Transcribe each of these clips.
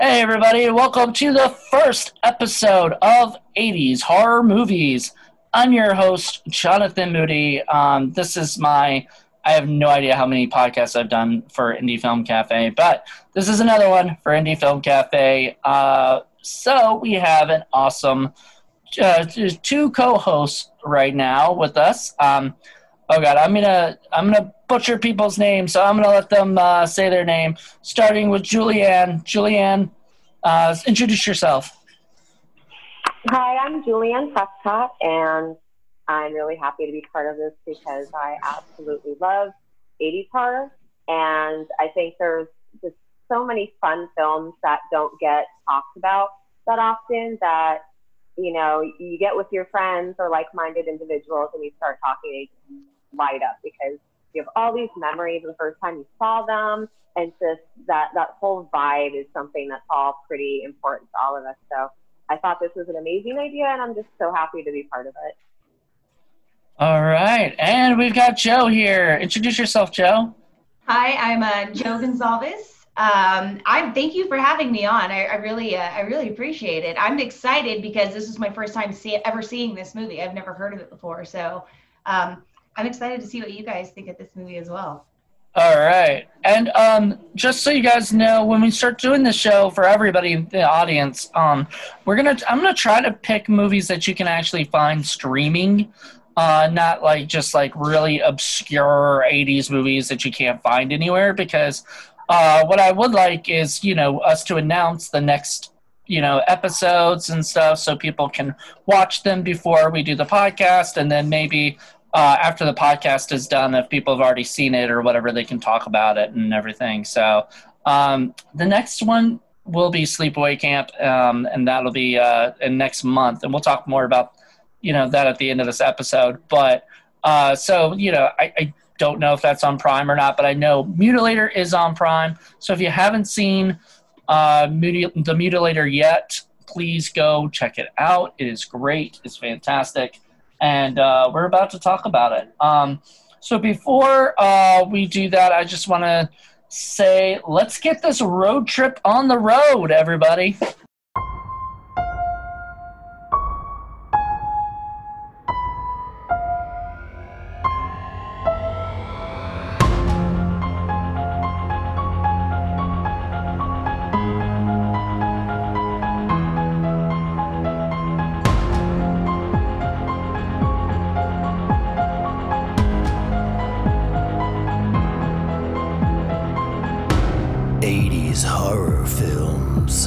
Hey everybody, welcome to the first episode of 80s Horror Movies. I'm your host, Jonathan Moody. I have no idea how many podcasts I've done for Indie Film Cafe, but this is another one for Indie Film Cafe. So we have an awesome two co-hosts right now with us. Oh God, I'm gonna butcher people's names, so I'm gonna let them say their name, starting with Julianne. Julianne, introduce yourself. Hi, I'm Julianne Prescott, and I'm really happy to be part of this because I absolutely love 80s horror, and I think there's just so many fun films that don't get talked about that often that, you get with your friends or like-minded individuals and you start talking, and light up because you have all these memories of the first time you saw them, and just that whole vibe is something that's all pretty important to all of us. So I thought this was an amazing idea, and I'm just so happy to be part of it. All right, and we've got Joe here. Introduce yourself, Joe. Hi, I'm Joe Gonzalez. Thank you for having me on. I really appreciate it. I'm excited because this is my first time ever seeing this movie. I've never heard of it before, so I'm excited to see what you guys think of this movie as well. All right, and just so you guys know, when we start doing the show for everybody in the audience, I'm gonna try to pick movies that you can actually find streaming, not like just like really obscure 80s movies that you can't find anywhere. Because what I would like is us to announce the next episodes and stuff, so people can watch them before we do the podcast, and then maybe after the podcast is done, if people have already seen it or whatever, they can talk about it and everything. So the next one will be Sleepaway Camp, and that'll be in next month, and we'll talk more about that at the end of this episode. But I don't know if that's on Prime or not, but I know Mutilator is on Prime. So if you haven't seen The Mutilator yet, please go check it out. It is great. It's fantastic. And we're about to talk about it. So before we do that, I just want to say, let's get this road trip on the road, everybody. Horror films.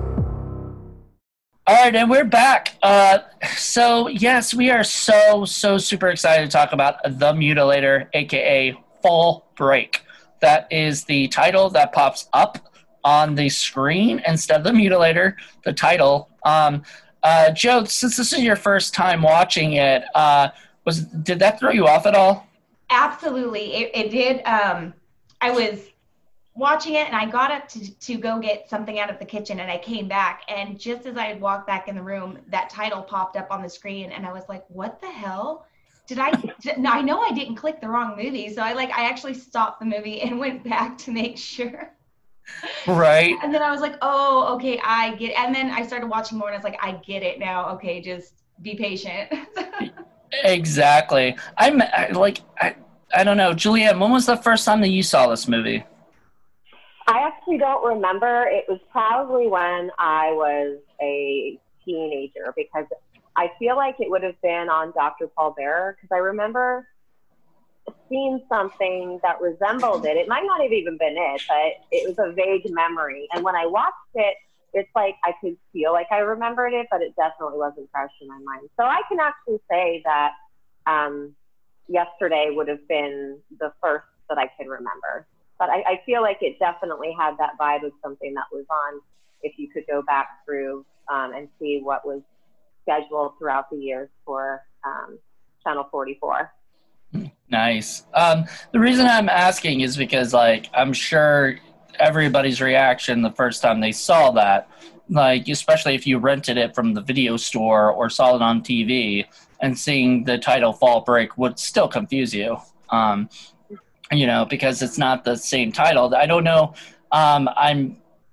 All right, and we're back. So yes, we are so super excited to talk about The Mutilator, aka Fall Break. That is the title that pops up on the screen instead of The Mutilator, the title. Joe, since this is your first time watching it, did that throw you off at all? Absolutely, it did. I was watching it, and I got up to go get something out of the kitchen, and I came back, and just as I had walked back in the room, that title popped up on the screen, and I was like, what the hell? I know I didn't click the wrong movie, so I actually stopped the movie and went back to make sure. Right. And then I was like, oh, okay, I get it. And then I started watching more, and I was like, I get it now. Okay, just be patient. Exactly. I don't know. Julianne, when was the first time that you saw this movie? I actually don't remember. It was probably when I was a teenager, because I feel like it would have been on Dr. Paul Bearer, because I remember seeing something that resembled it. It might not have even been it, but it was a vague memory. And when I watched it, it's like I could feel like I remembered it, but it definitely wasn't fresh in my mind. So I can actually say that yesterday would have been the first that I can remember. But I feel like it definitely had that vibe of something that was on, if you could go back through and see what was scheduled throughout the years for Channel 44. Nice. The reason I'm asking is because, I'm sure everybody's reaction the first time they saw that, especially if you rented it from the video store or saw it on TV, and seeing the title Fall Break would still confuse you. Because it's not the same title. I don't know. I'm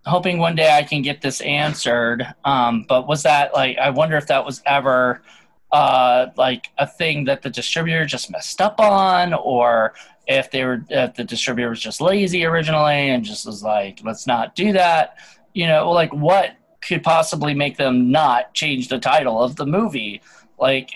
hoping one day I can get this answered. But was that like, I wonder if that was ever like a thing that the distributor just messed up on, or if the distributor was just lazy originally and just was like, let's not do that. Like what could possibly make them not change the title of the movie? Like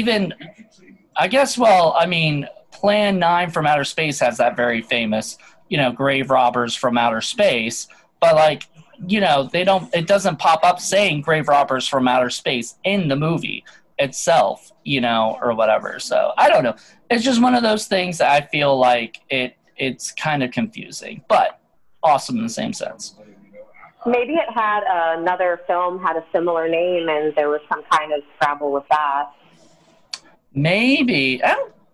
I guess, well, I mean, Plan 9 from Outer Space has that very famous, grave robbers from outer space, but like, it doesn't pop up saying grave robbers from outer space in the movie itself, or whatever. So I don't know. It's just one of those things that I feel like it's kind of confusing, but awesome in the same sense. Maybe it had another film had a similar name and there was some kind of scrabble with that. Maybe.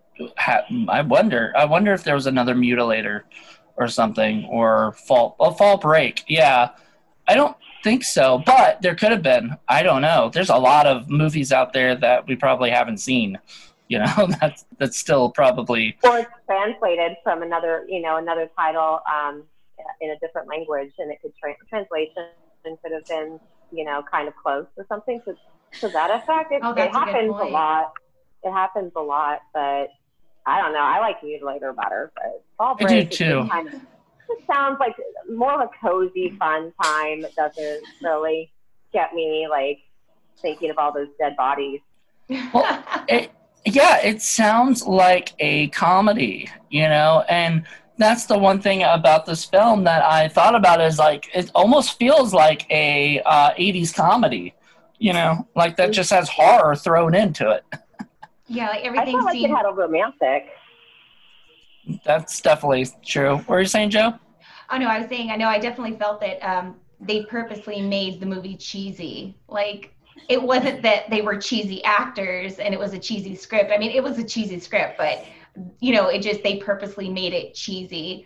I wonder if there was another Mutilator or something, or Fall Break. Yeah. I don't think so, but there could have been. I don't know. There's a lot of movies out there that we probably haven't seen. That's still probably, or it's translated from another title in a different language, and it could translation could have been kind of close or something to that effect. It happens a lot. It happens a lot, but I don't know. I like Mutilator better, but Fall Break I do too. It sounds like more of a cozy, fun time. It doesn't really get me like thinking of all those dead bodies. Well, it sounds like a comedy, and that's the one thing about this film that I thought about is like it almost feels like a 80s comedy, like that just has horror thrown into it. Yeah, like everything. I felt like it had a romantic. That's definitely true. What were you saying, Joe? Oh no, I was saying I definitely felt that they purposely made the movie cheesy. Like it wasn't that they were cheesy actors and it was a cheesy script. I mean, it was a cheesy script, but they purposely made it cheesy.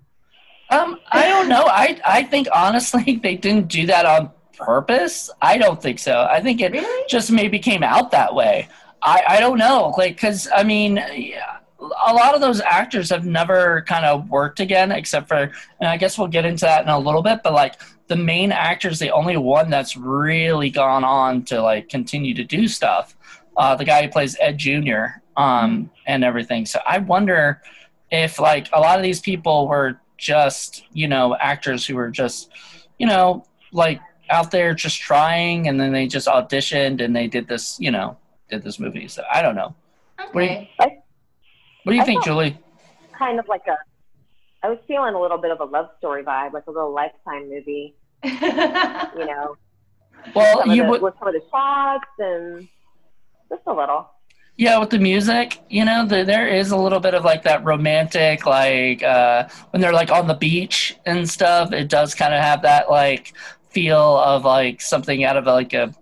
I don't know. I think honestly they didn't do that on purpose. I don't think so. I think it just maybe came out that way. I don't know. Like, cause I mean, a lot of those actors have never kind of worked again, except for, and I guess we'll get into that in a little bit, but like the main actor's the only one that's really gone on to like continue to do stuff. The guy who plays Ed Jr. And everything. So I wonder if like a lot of these people were just, actors who were just, like out there just trying, and then they just auditioned and they did this, did this movie. So I don't know. Okay. What do you think, Julie? Kind of like I was feeling a little bit of a love story vibe, like a little Lifetime movie. Well, with some of the shots and just a little. Yeah, with the music, there is a little bit of like that romantic, like when they're like on the beach and stuff. It does kind of have that like feel of like something out of like a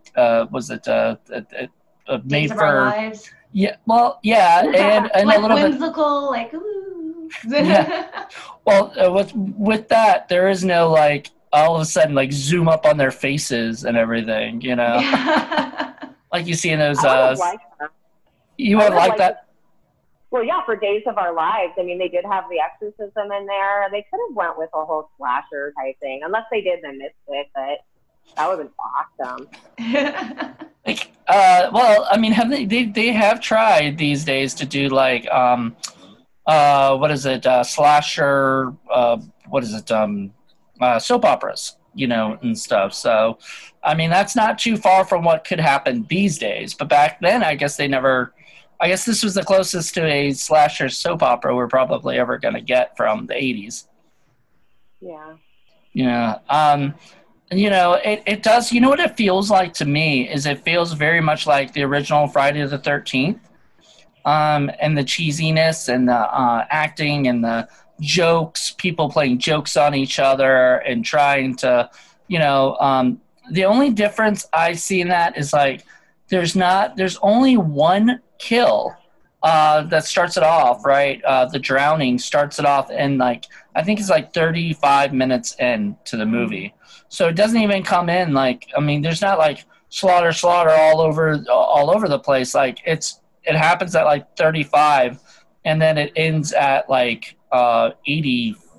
made Days of for Our Lives. Yeah, well, yeah, and like a little whimsical, like ooh. Yeah. Well, with that, there is no like all of a sudden like zoom up on their faces and everything, Yeah. like you see in those. You would like that. Well, yeah, for Days of Our Lives, I mean, they did have the exorcism in there. They could have went with a whole slasher type thing, unless they did the Misfit, but that would have been awesome. Well, I mean, they have tried these days to do like what is it, slasher, what is it, soap operas, and stuff. So, I mean, that's not too far from what could happen these days. But back then, I guess this was the closest to a slasher soap opera we're probably ever going to get from the 80s. Yeah. Yeah. It does, what it feels like to me is it feels very much like the original Friday the 13th, and the cheesiness and the acting and the jokes, people playing jokes on each other and trying to, the only difference I see in that is like, there's only one kill that starts it off, right? The drowning starts it off in like, I think it's like 35 minutes into the movie. So it doesn't even come in like, I mean, there's not like slaughter all over the place. Like it happens at like 35 and then it ends at like 85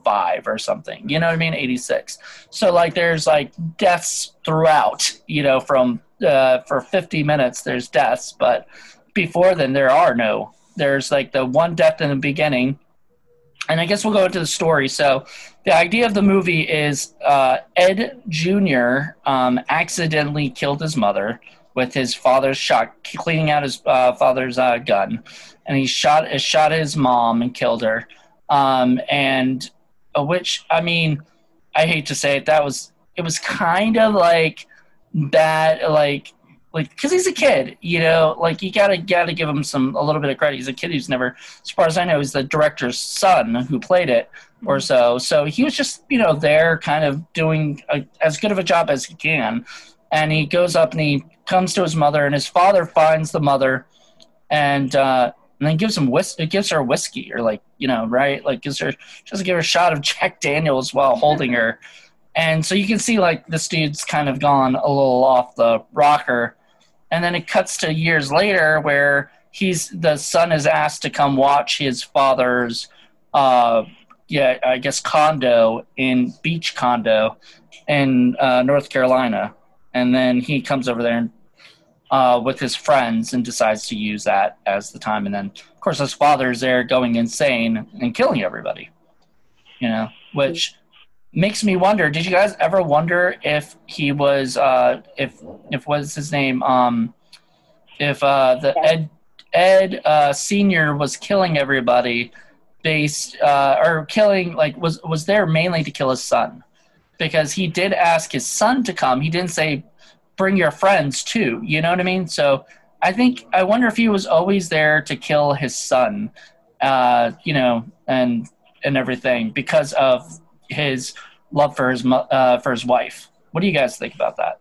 85 or something. You know what I mean? 86. So like there's like deaths throughout. You know, from for 50 minutes there's deaths, but before then there are no. There's like the one death in the beginning. And I guess we'll go into the story. So, the idea of the movie is Ed Jr. Accidentally killed his mother with his father's shot, cleaning out his father's gun, and he shot his mom and killed her. And which, I mean, I hate to say it, it was kind of like bad, like because he's a kid, you know, like you gotta give him a little bit of credit. He's a kid who's never, as far as I know, he's the director's son who played it or so. So he was just, you know, there kind of doing as good of a job as he can. And he goes up and he comes to his mother, and his father finds the mother and then gives her whiskey, or like, you know, right? Like just give her a shot of Jack Daniels while holding her. And so you can see like this dude's kind of gone a little off the rocker. And then it cuts to years later where the son is asked to come watch his father's, beach condo in North Carolina. And then he comes over there and, with his friends and decides to use that as the time. And then, of course, his father's there going insane and killing everybody, you know, which makes me wonder, did you guys ever wonder if he was what's his name, Ed Senior was killing everybody or killing, like, was there mainly to kill his son? Because he did ask his son to come. He didn't say bring your friends too, you know what I mean? So I wonder if he was always there to kill his son, you know, and everything because of his love for his wife. What do you guys think about that?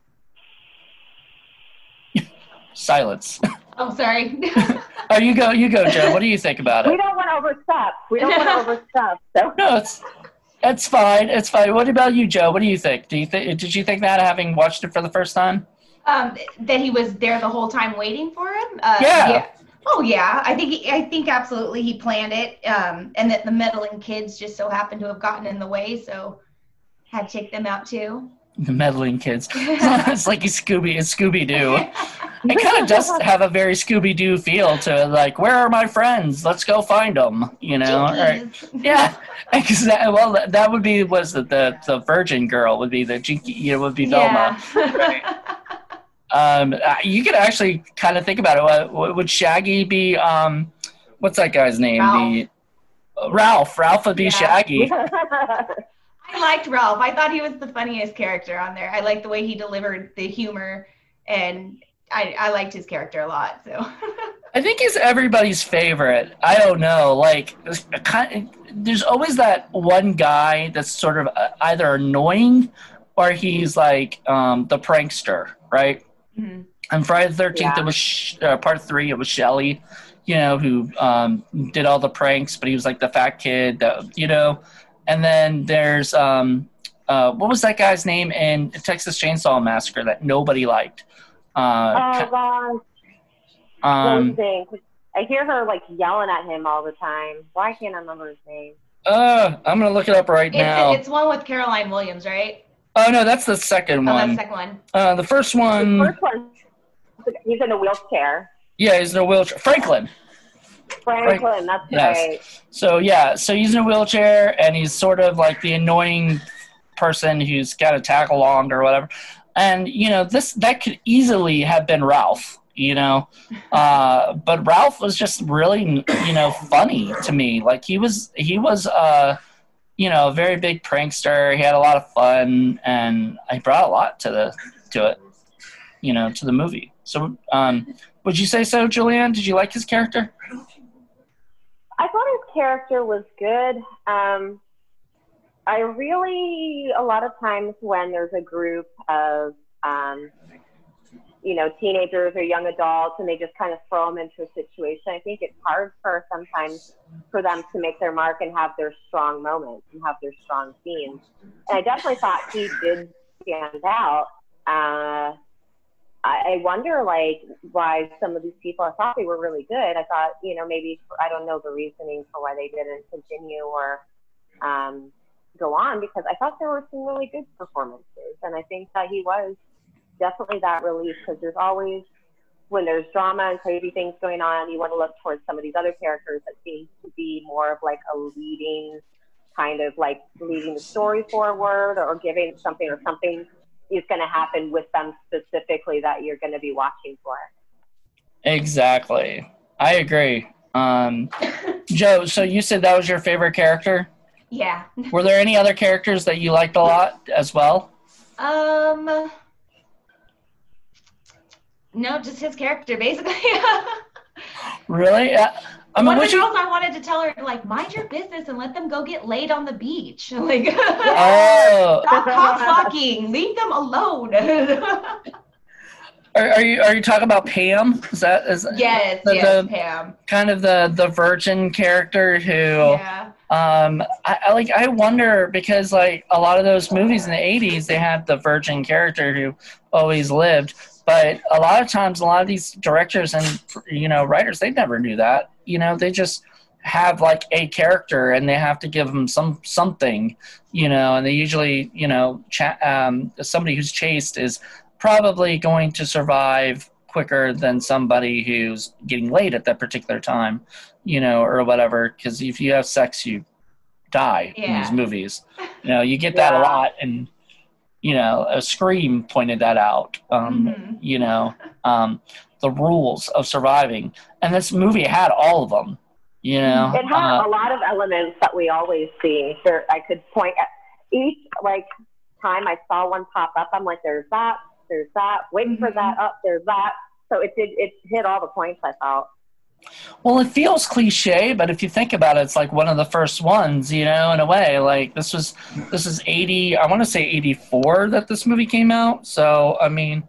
Silence. Oh, sorry. Oh, you go, Joe. What do you think about it? We don't want to overstep. So. No, it's fine. It's fine. What about you, Joe? What do you think? Did you think that, having watched it for the first time? That he was there the whole time waiting for him? Yeah. Oh yeah, I think absolutely he planned it, and that the meddling kids just so happened to have gotten in the way, so had to take them out too. The meddling kids. It's like Scooby-Doo. It kind of does have a very Scooby-Doo feel to it, like, where are my friends? Let's go find them, you know? Right? Yeah, exactly. Well, that would be, the virgin girl would be the Jinky, you know, would be Velma. Yeah. Right. You could actually kind of think about it. Would Shaggy be, what's that guy's name? Ralph. Ralph would be Shaggy. I liked Ralph. I thought he was the funniest character on there. I liked the way he delivered the humor, and I liked his character a lot. So I think he's everybody's favorite. I don't know. Like, there's always that one guy that's sort of either annoying or he's like the prankster, right? Mm-hmm. On Friday the 13th, It was part 3. It was Shelley, you know, who did all the pranks, but he was like the fat kid, that, you know. And then there's what was that guy's name in Texas Chainsaw Massacre that nobody liked? God. I hear her like yelling at him all the time. Why can't I remember his name? I'm gonna look it up right now. It's one with Caroline Williams, right? Oh no, that's the second one. That's the second one. The first one. He's in a wheelchair. Yeah, he's in a wheelchair. Franklin, that's right. So he's in a wheelchair, and he's sort of like the annoying person who's got to tag along or whatever. And you know, that could easily have been Ralph, you know, but Ralph was just really, you know, funny to me. Like he was you know, a very big prankster. He had a lot of fun, and he brought a lot to it, you know, to the movie. So, would you say so, Julianne? Did you like his character? I thought his character was good. A lot of times when there's a group of, you know, teenagers or young adults and they just kind of throw them into a situation, I think it's hard sometimes for them to make their mark and have their strong moments and have their strong scenes. And I definitely thought he did stand out. I wonder, like, why some of these people, I thought they were really good. I thought, you know, maybe, I don't know the reasoning for why they didn't continue or go on, because I thought there were some really good performances. And I think that he was definitely that relief, because there's always, when there's drama and crazy things going on, you want to look towards some of these other characters that seem to be more of like a leading, kind of like leading the story forward, or giving something, or something is going to happen with them specifically that you're going to be watching for. Exactly. I agree. Joe, so you said that was your favorite character? Yeah. Were there any other characters that you liked a lot as well? No, just his character, basically. Really? I mean, one of the girls, I wanted to tell her, like, mind your business and let them go get laid on the beach. Like, oh. Stop cock-blocking. Leave them alone. Oh, Are you talking about Pam? Yes, Pam. Kind of the virgin character who Yeah. I wonder, because like a lot of those movies in the 80s, they had the virgin character who always lived, but a lot of times a lot of these directors and writers, they never knew that. They just have like a character and they have to give them something, and they usually somebody who's chaste is probably going to survive quicker than somebody who's getting laid at that particular time, or whatever. Because if you have sex, you die in these movies. You get that a lot, and a Scream pointed that out. The rules of surviving, and this movie had all of them. It had a lot of elements that we always see. There, I could point at each time I saw one pop up. I'm like, there's that, waiting for that, up, there's that. So it hit all the points, I felt. Well, it feels cliche, but if you think about it, it's like one of the first ones, in a way. Like this is 80, I want to say 84 that this movie came out. So I mean,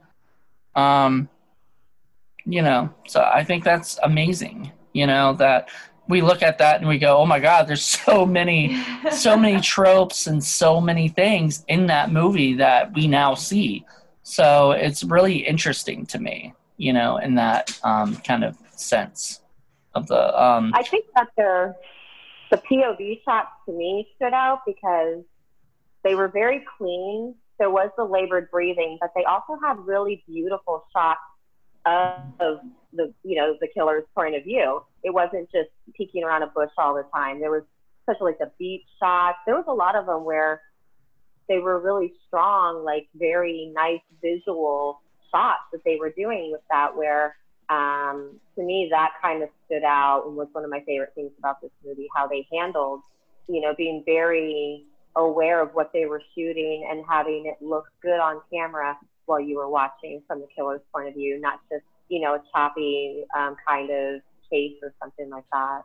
so I think that's amazing. That we look at that and we go, oh my God, there's so many tropes and so many things in that movie that we now see. So it's really interesting to me, in that kind of sense of the. I think that the POV shots to me stood out because they were very clean. There was the labored breathing, but they also had really beautiful shots of the killer's point of view. It wasn't just peeking around a bush all the time. There was especially like the beach shots. There was a lot of them where they were really strong, like very nice visual shots that they were doing with that, where to me that kind of stood out and was one of my favorite things about this movie, how they handled, being very aware of what they were shooting and having it look good on camera while you were watching from the killer's point of view, not just, a choppy kind of case or something like that.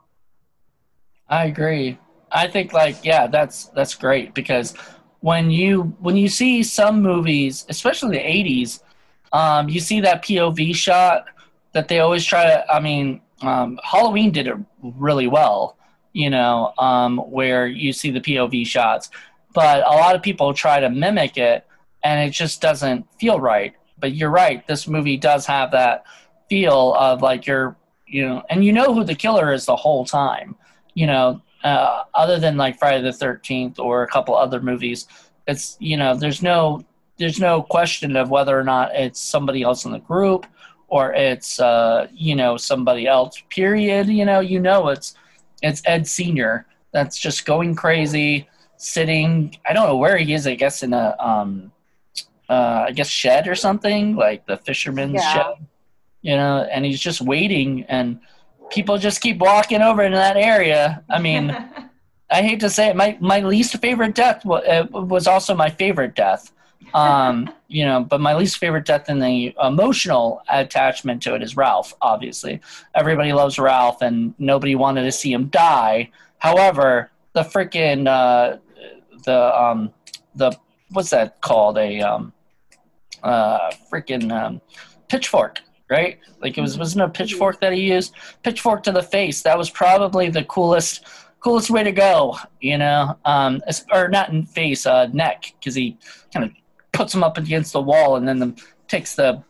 I agree. I think that's great, because when you see some movies, especially the 80s, you see that POV shot that they always try to, Halloween did it really well, where you see the POV shots, but a lot of people try to mimic it and it just doesn't feel right. But you're right, this movie does have that feel of like and who the killer is the whole time, other than like Friday the 13th or a couple other movies. It's, there's no question of whether or not it's somebody else in the group or it's, somebody else, period. It's Ed Sr. that's just going crazy, sitting, I don't know where he is, I guess in a, shed or something, like the fisherman's shed, and he's just waiting, and people just keep walking over into that area. I mean, I hate to say it, my least favorite death was also my favorite death. But my least favorite death in the emotional attachment to it is Ralph, obviously. Everybody loves Ralph, and nobody wanted to see him die. However, the freaking, what's that called? Pitchfork, right? Like wasn't a pitchfork that he used? Pitchfork to the face. That was probably the coolest way to go, or not in face, neck, because he kind of puts him up against the wall and then takes the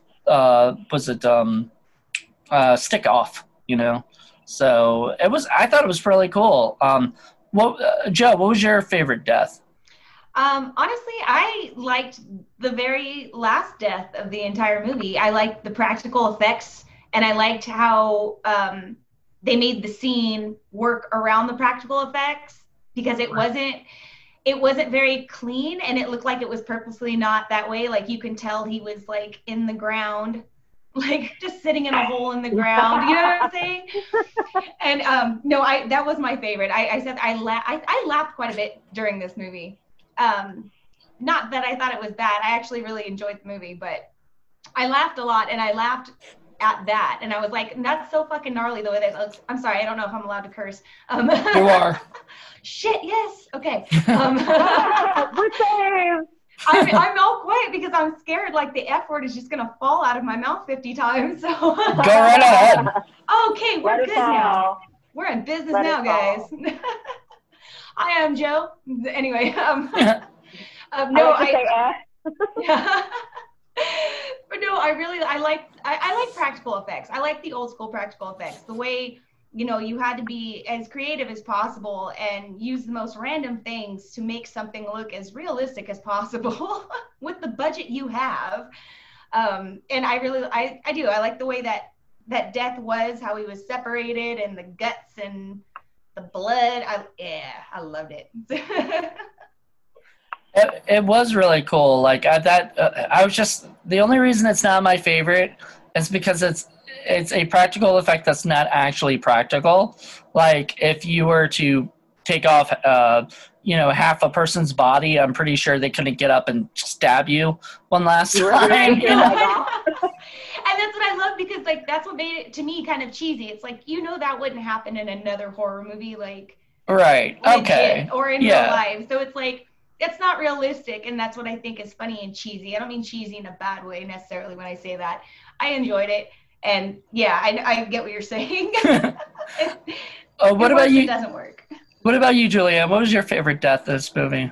stick off, So I thought it was really cool. Joe, what was your favorite death? Honestly, I liked the very last death of the entire movie. I liked the practical effects, and I liked how they made the scene work around the practical effects because it wasn't very clean, and it looked like it was purposely not that way. Like you can tell he was like in the ground, like just sitting in a hole in the ground. You know what I'm saying? And no, that was my favorite. I said I laughed quite a bit during this movie. Not that I thought it was bad. I actually really enjoyed the movie, but I laughed a lot, and I laughed at that, and I was like, that's so fucking gnarly the way that looks. I'm sorry, I don't know if I'm allowed to curse. You are. Shit, yes. Okay. We're saved. I'm all quiet because I'm scared like the F word is just gonna fall out of my mouth 50 times. So Go right ahead. Okay, we're good now. We're in business now, guys. I am Joe. Anyway, no, but no, I like practical effects. I like the old school practical effects. The way, you had to be as creative as possible and use the most random things to make something look as realistic as possible with the budget you have. And I do. I like the way that death was, how he was separated, and the guts and the blood. I loved it. It was really cool. Like I was just, the only reason it's not my favorite is because it's a practical effect that's not actually practical. Like if you were to take off, half a person's body, I'm pretty sure they couldn't get up and stab you one last time. And that's what I love, because like that's what made it to me kind of cheesy. It's like, that wouldn't happen in another horror movie, like right, okay, or in real life. So it's like, it's not realistic, and that's what I think is funny and cheesy. I don't mean cheesy in a bad way necessarily when I say that. I enjoyed it, and I get what you're saying. What about you? It doesn't work. What about you, Julianne? What was your favorite death of this movie?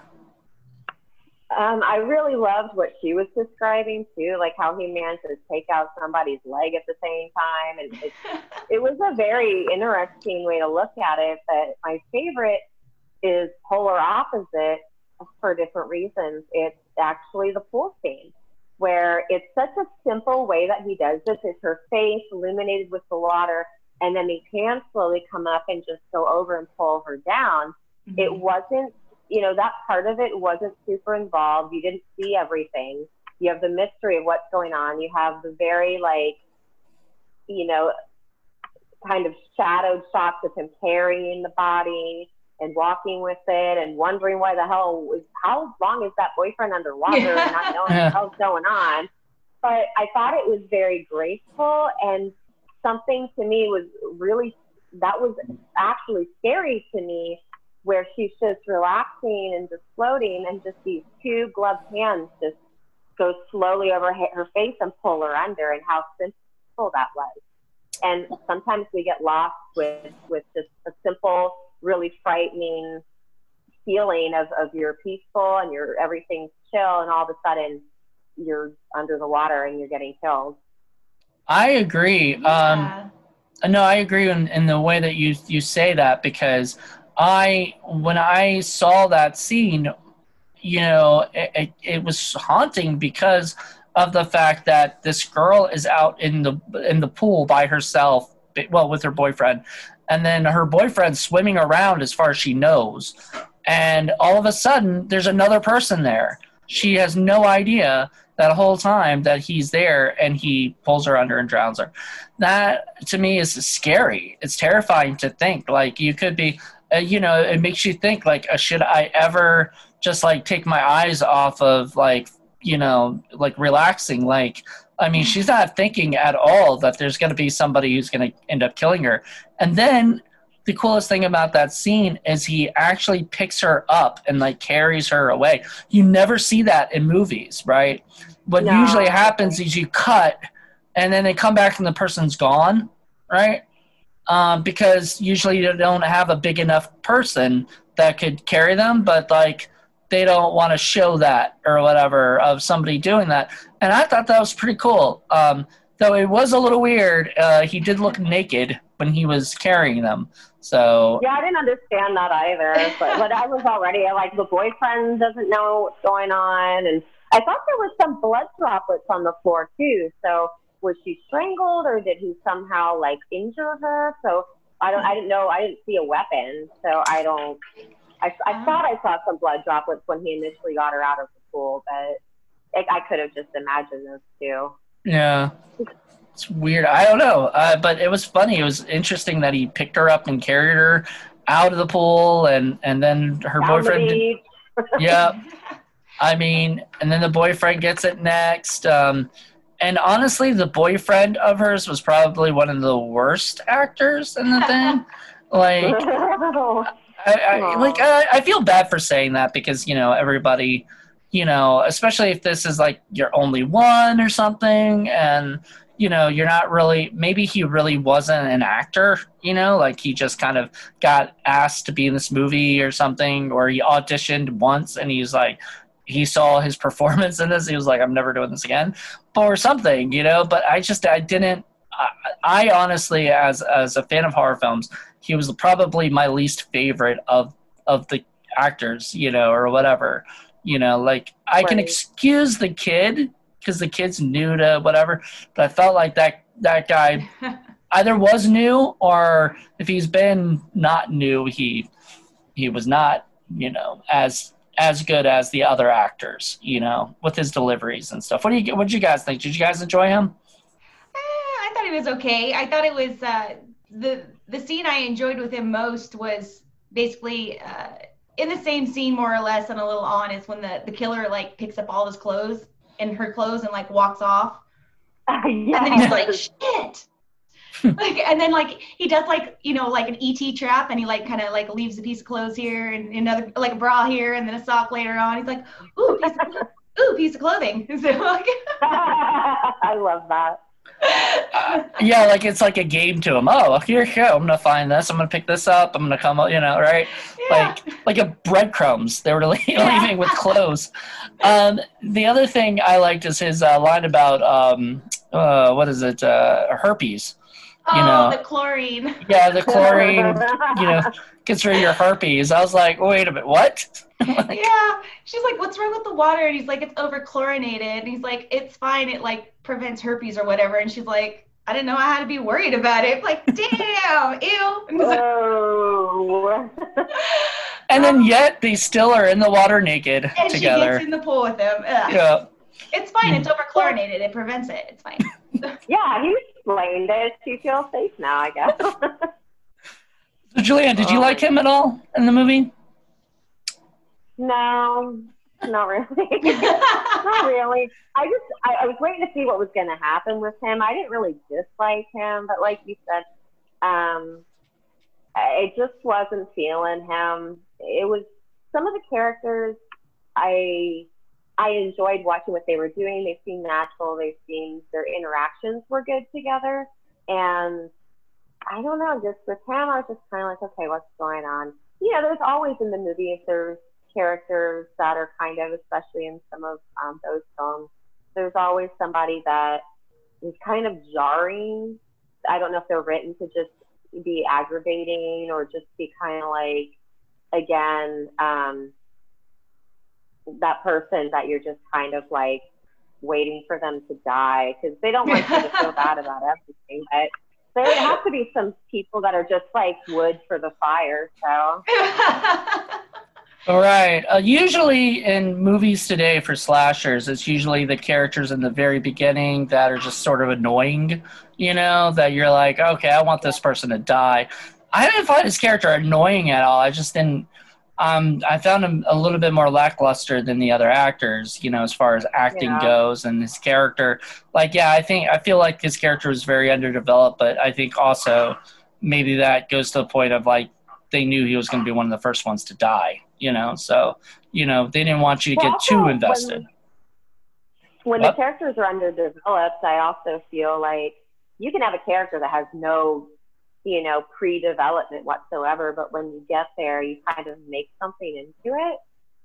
I really loved what she was describing too, like how he managed to take out somebody's leg at the same time, and it was a very interesting way to look at it. But my favorite is polar opposite for different reasons. It's actually the pool scene, where it's such a simple way that he does this. It's her face illuminated with the water, and then these hands slowly come up and just go over and pull her down. Mm-hmm. It wasn't, that part of it wasn't super involved. You didn't see everything. You have the mystery of what's going on. You have the very, kind of shadowed shots of him carrying the body and walking with it and wondering how long is that boyfriend underwater and not knowing what hell's going on. But I thought it was very graceful, and something to me that was actually scary to me, where she's just relaxing and just floating, and just these two gloved hands just go slowly over her face and pull her under, and how simple that was. And sometimes we get lost with just a simple, really frightening feeling of you're peaceful and everything's chill, and all of a sudden you're under the water and you're getting killed. I agree. Yeah. No, I agree in the way that you say that, because when I saw that scene, it was haunting because of the fact that this girl is out in the pool by herself, with her boyfriend, and then her boyfriend's swimming around as far as she knows, and all of a sudden there's another person there. She has no idea that whole time that he's there, and he pulls her under and drowns her. That to me is scary. It's terrifying to think, like, you could be it makes you think, like, should I ever just like take my eyes off of like relaxing? Like, I mean, she's not thinking at all that there's going to be somebody who's going to end up killing her. And then the coolest thing about that scene is he actually picks her up and like carries her away. You never see that in movies, right? What usually happens is you cut and then they come back and the person's gone, right? Because usually you don't have a big enough person that could carry them, but like they don't want to show that or whatever of somebody doing that. And I thought that was pretty cool. Though it was a little weird. He did look naked when he was carrying them. So yeah, I didn't understand that either. But I was already like, the boyfriend doesn't know what's going on, and I thought there was some blood droplets on the floor too. So was she strangled, or did he somehow like injure her? So I didn't know. I didn't see a weapon, so I don't. I thought I saw some blood droplets when he initially got her out of the pool, but I could have just imagined those two. yeah, it's weird. I don't know, but it was funny. It was interesting that he picked her up and carried her out of the pool, and then her Down boyfriend. the beach. Yeah, I mean, and then the boyfriend gets it next. And honestly, the boyfriend of hers was probably one of the worst actors in the thing. Like, I feel bad for saying that because, you know, everybody, you know, especially if this is like your only one or something, and, you know, you're not really, maybe he really wasn't an actor, you know, like he just kind of got asked to be in this movie or something, or he auditioned once and he's like, he saw his performance in this, he was like, I'm never doing this again, or something, you know, but I honestly, as a fan of horror films, he was probably my least favorite of the actors, you know, or whatever, you know, like I can excuse the kid because the kid's new to whatever, but I felt like that guy either was new, or if he's been not new, he was not, you know, as good as the other actors, you know, with his deliveries and stuff. What did you guys think? Did you guys enjoy him? I thought it was okay. I thought it was the scene I enjoyed with him most was basically in the same scene more or less and a little on is when the killer like picks up all his clothes and her clothes and like walks off. Yes. And then he's like, shit. Like, and then like he does like, you know, like an ET trap, and he like kind of like leaves a piece of clothes here and another like a bra here and then a sock later on. He's like, piece of clothing. So, like, I love that. Yeah, like it's like a game to him. Oh, here you go. I'm gonna find this. I'm gonna pick this up. I'm gonna come up. You know, right? Yeah. Like a breadcrumbs. They were leaving with clothes. The other thing I liked is his line about what is it? Herpes. You know, the chlorine. Yeah, the chlorine. You know, gets rid of your herpes. I was like, wait a minute, what? Like, yeah, she's like, what's wrong with the water? And he's like, it's over chlorinated. And he's like, it's fine. It like prevents herpes or whatever. And she's like, I didn't know I had to be worried about it. Like, damn, ew. Oh. And then yet they still are in the water naked and together. She gets in the pool with him. Ugh. Yeah. It's fine. It's over chlorinated. It prevents it. It's fine. Yeah, he explained it. She feels safe now, I guess. So, Julianne, did you like him at all in the movie? No, not really. Not really. I was waiting to see what was going to happen with him. I didn't really dislike him, but like you said, I just wasn't feeling him. It was some of the characters I enjoyed watching what they were doing. They seemed natural. Their interactions were good together. And I don't know, just with him, I was just kind of like, okay, what's going on? You know, there's always in the movies, there's characters that are kind of, especially in some of those films, there's always somebody that is kind of jarring. I don't know if they're written to just be aggravating or just be kind of like, again, that person that you're just kind of like waiting for them to die because they don't want you to feel bad about everything. But there have to be some people that are just like wood for the fire. So. All right. Usually in movies today for slashers, it's usually the characters in the very beginning that are just sort of annoying, you know, that you're like, okay, I want this person to die. I didn't find his character annoying at all. I just didn't. I found him a little bit more lackluster than the other actors, you know, as far as acting goes, and his character. Like, yeah, I feel like his character was very underdeveloped, but I think also maybe that goes to the point of like they knew he was going to be one of the first ones to die, you know. So, you know, they didn't want you to get too invested. When the characters are underdeveloped, I also feel like you can have a character that has no, you know, pre-development whatsoever, but when you get there, you kind of make something into it.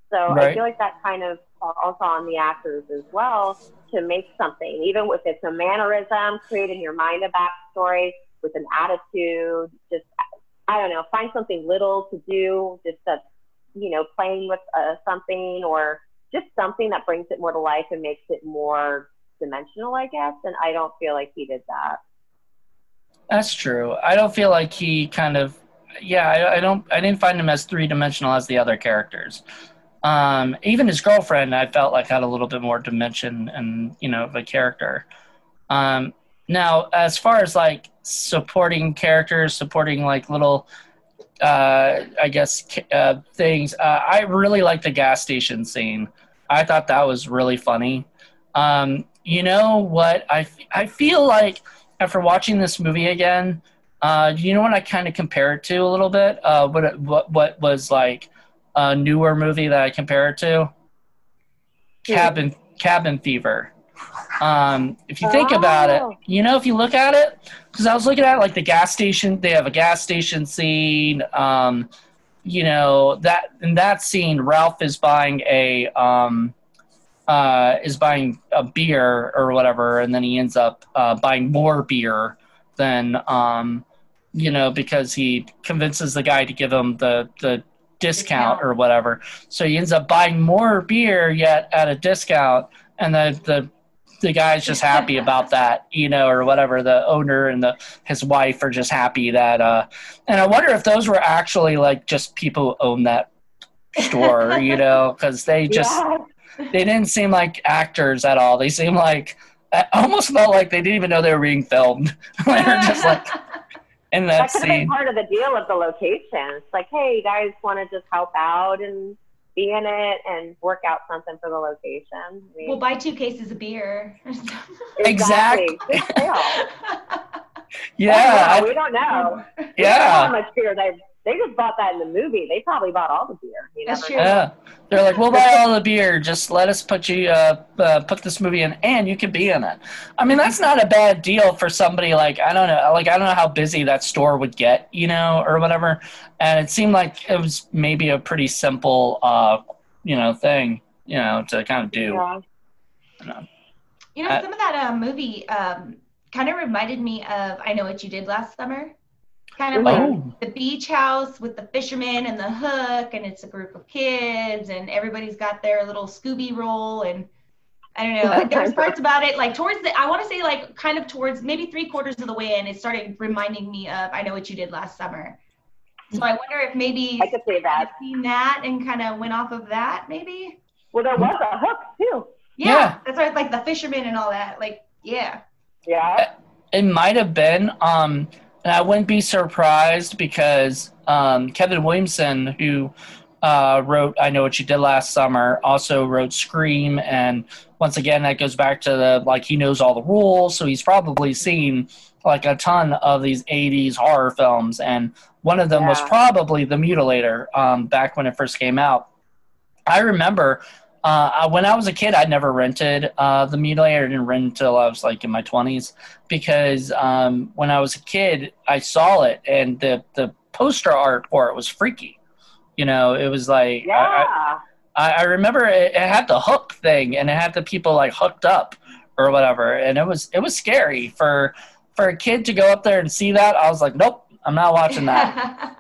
So Right. I feel like that kind of falls on the actors as well to make something, even if it's a mannerism, create in your mind a backstory with an attitude, just, I don't know, find something little to do, just playing with something, or just something that brings it more to life and makes it more dimensional, I guess. And I don't feel like he did that. That's true. I don't feel like he kind of, yeah, I didn't find him as three-dimensional as the other characters. Even his girlfriend, I felt like had a little bit more dimension and, of a character. Now, as far as like supporting characters, supporting like little, I guess, things, I really like the gas station scene. I thought that was really funny. You know what? I feel like after watching this movie again, you know what I kind of compare it to a little bit? What was like a newer movie that I compare it to? Cabin Fever. If you think about it, if you look at it, because I was looking at like the gas station, they have a gas station scene. That in that scene, Ralph is buying a beer or whatever, and then he ends up buying more beer than because he convinces the guy to give him the discount or whatever. So he ends up buying more beer yet at a discount, and the guy's just happy about that, or whatever. The owner and his wife are just happy that. And I wonder if those were actually like just people who own that store, because they just they didn't seem like actors at all. They seemed like I almost felt like they didn't even know they were being filmed. They were just like in that could have been part of the deal of the location. It's like, hey, you guys want to just help out and be in it and work out something for the location. We'll buy 2 cases of beer. Exactly. Yeah. We don't know. Yeah. How much beer they just bought that in the movie. They probably bought all the beer. That's true. Yeah. They're like, we'll buy all the beer. Just let us put this movie in, and you can be in it. I mean, that's not a bad deal for somebody like, I don't know how busy that store would get, or whatever. And it seemed like it was maybe a pretty simple, thing, to kind of do. Yeah. Some of that movie kind of reminded me of I Know What You Did Last Summer. Kind of like the beach house with the fisherman and the hook, and it's a group of kids, and everybody's got their little Scooby role, and I don't know. Like, there was parts about it, like I want to say like kind of towards maybe 3/4 of the way in, it started reminding me of I Know What You Did Last Summer. So I wonder if maybe I could say that. Seen that and kind of went off of that, maybe. Well, there was a hook too. Yeah. That's right, like the fisherman and all that. Like, yeah. Yeah. It might have been. And I wouldn't be surprised because Kevin Williamson, who wrote I Know What You Did Last Summer, also wrote Scream. And once again, that goes back to he knows all the rules. So he's probably seen like a ton of these 80s horror films. And one of them was probably The Mutilator back when it first came out. I remember when I was a kid, I never rented The Mutilator. I didn't rent until I was like in my 20s because when I was a kid, I saw it and the poster art for it was freaky. It was like I remember it had the hook thing and it had the people like hooked up or whatever, and it was scary for a kid to go up there and see that. I was like, nope, I'm not watching that.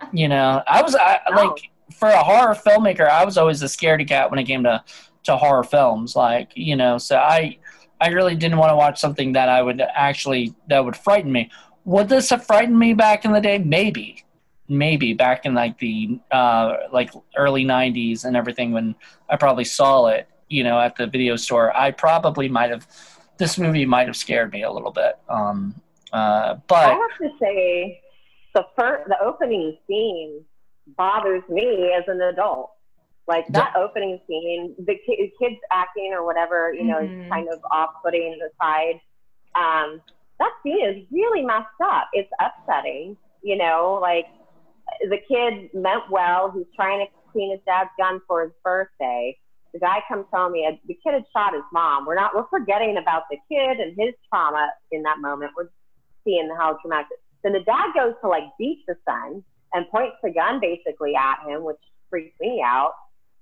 Like for a horror filmmaker, I was always a scaredy cat when it came to horror films, so I really didn't want to watch something that would frighten me. Would this have frightened me back in the day? Maybe back in like the early 90s and everything, when I probably saw it at the video store. I probably this movie might have scared me a little bit, but I have to say the opening scene bothers me as an adult. Like that opening scene, the kids acting or whatever, is kind of off-putting aside. That scene is really messed up. It's upsetting, like the kid meant well. He's trying to clean his dad's gun for his birthday. The guy comes telling me the kid had shot his mom. We're forgetting about the kid and his trauma in that moment. We're seeing how traumatic. Then the dad goes to beat the son and points the gun basically at him, which freaks me out.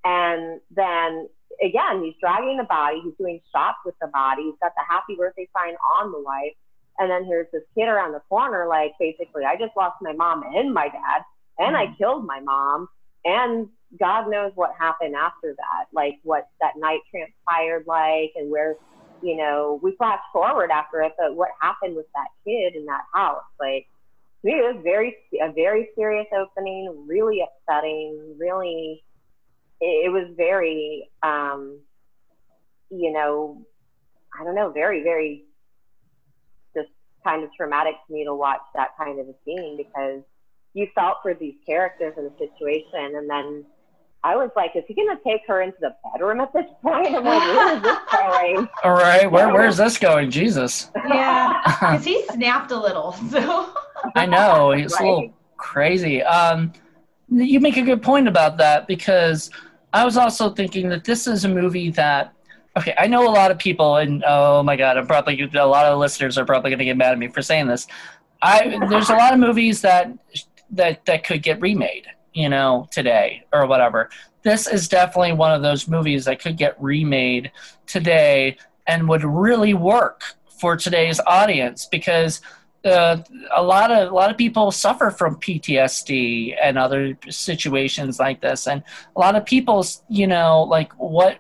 And then again, he's dragging the body. He's doing shots with the body. He's got the happy birthday sign on the wife. And then here's this kid around the corner, like, basically, I just lost my mom and my dad, and I killed my mom. And God knows what happened after that, like what that night transpired like, and where, you know, we flash forward after it, but what happened with that kid in that house, like, to me, it was a very serious opening, really upsetting, really, it was very, you know, I don't know, very, very just kind of traumatic to me to watch that kind of a scene, because you felt for these characters in the situation. And then I was like, is he going to take her into the bedroom at this point? I'm like, where is this going? All right, where's this going? Jesus. Yeah, because he snapped a little. So I know, he's right. A little crazy. You make a good point about that, because I was also thinking that this is a movie that, okay, I know a lot of people, and oh my God, a lot of listeners are probably going to get mad at me for saying this. There's a lot of movies that could get remade, you know, today or whatever. This is definitely one of those movies that could get remade today and would really work for today's audience, because a lot of people suffer from PTSD and other situations like this, and a lot of people, you know, like what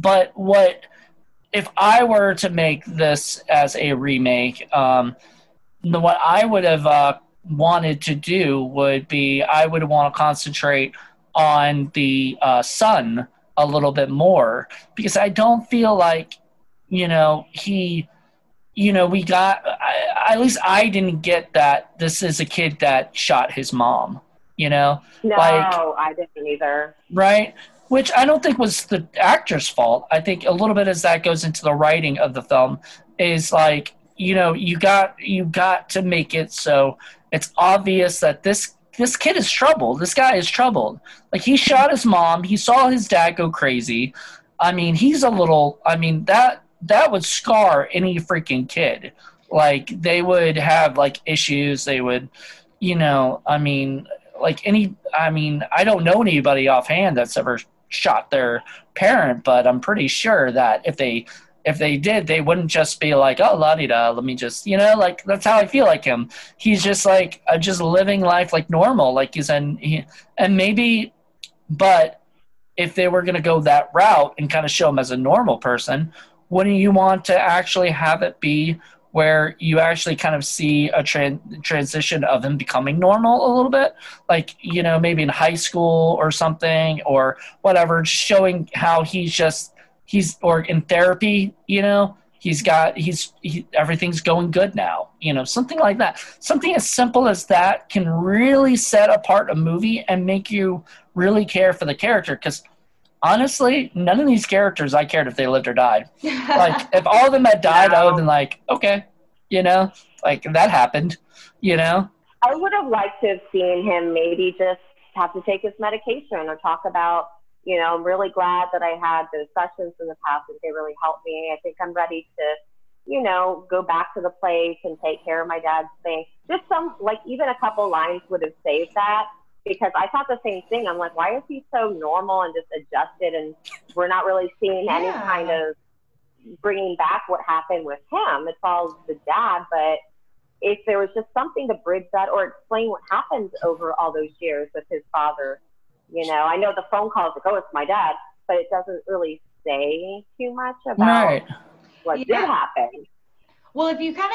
if I were to make this as a remake, what I would have wanted to do would be, I would want to concentrate on the son a little bit more, because I don't feel like, you know, we got, at least I didn't get that this is a kid that shot his mom, you know? No, like, I didn't either. Right? Which I don't think was the actor's fault. I think a little bit as that goes into the writing of the film is like, you know, you got to make it so it's obvious that this kid is troubled. This guy is troubled. Like, he shot his mom. He saw his dad go crazy. I mean, that would scar any freaking kid. Like, they would have, like, issues. They would, you know, I don't know anybody offhand that's ever shot their parent, but I'm pretty sure that if they did, they wouldn't just be like, oh, la-di-da, let me just, you know, like, that's how I feel like him. He's just like, just living life like normal, like and maybe, but if they were going to go that route and kind of show him as a normal person, wouldn't you want to actually have it be where you actually kind of see a transition of him becoming normal a little bit? Like, you know, maybe in high school or something or whatever, showing how or in therapy, you know, everything's going good now, you know, something like that. Something as simple as that can really set apart a movie and make you really care for the character. Because honestly, none of these characters I cared if they lived or died. Like, if all of them had died, I would have been like, okay, you know, like, that happened, you know. I would have liked to have seen him maybe just have to take his medication or talk about, you know, I'm really glad that I had those sessions in the past and they really helped me. I think I'm ready to, you know, go back to the place and take care of my dad's thing. Just even a couple lines would have saved that, because I thought the same thing. I'm like, why is he so normal and just adjusted, and we're not really seeing any kind of bringing back what happened with him? It's all the dad, but if there was just something to bridge that or explain what happened over all those years with his father. You know, I know the phone calls like, oh, it's my dad, but it doesn't really say too much about what did happen. Well,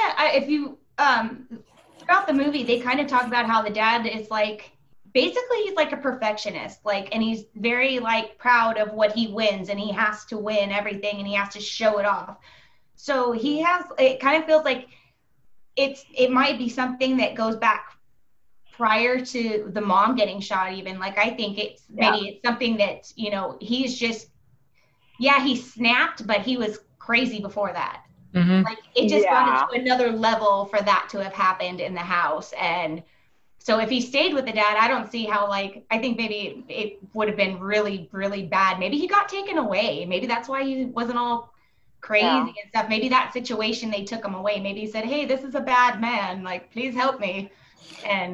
throughout the movie, they kind of talk about how the dad is like, basically he's like a perfectionist, like, and he's very like proud of what he wins, and he has to win everything and he has to show it off. So it kind of feels like it might be something that goes back prior to the mom getting shot even. Like, I think it's something that, you know, he's just, he snapped, but he was crazy before that. Mm-hmm. Like, it just got into another level for that to have happened in the house. And so if he stayed with the dad, I don't see how, like, I think maybe it would have been really, really bad. Maybe he got taken away. Maybe that's why he wasn't all crazy and stuff. Maybe that situation, they took him away. Maybe he said, hey, this is a bad man. Like, please help me. And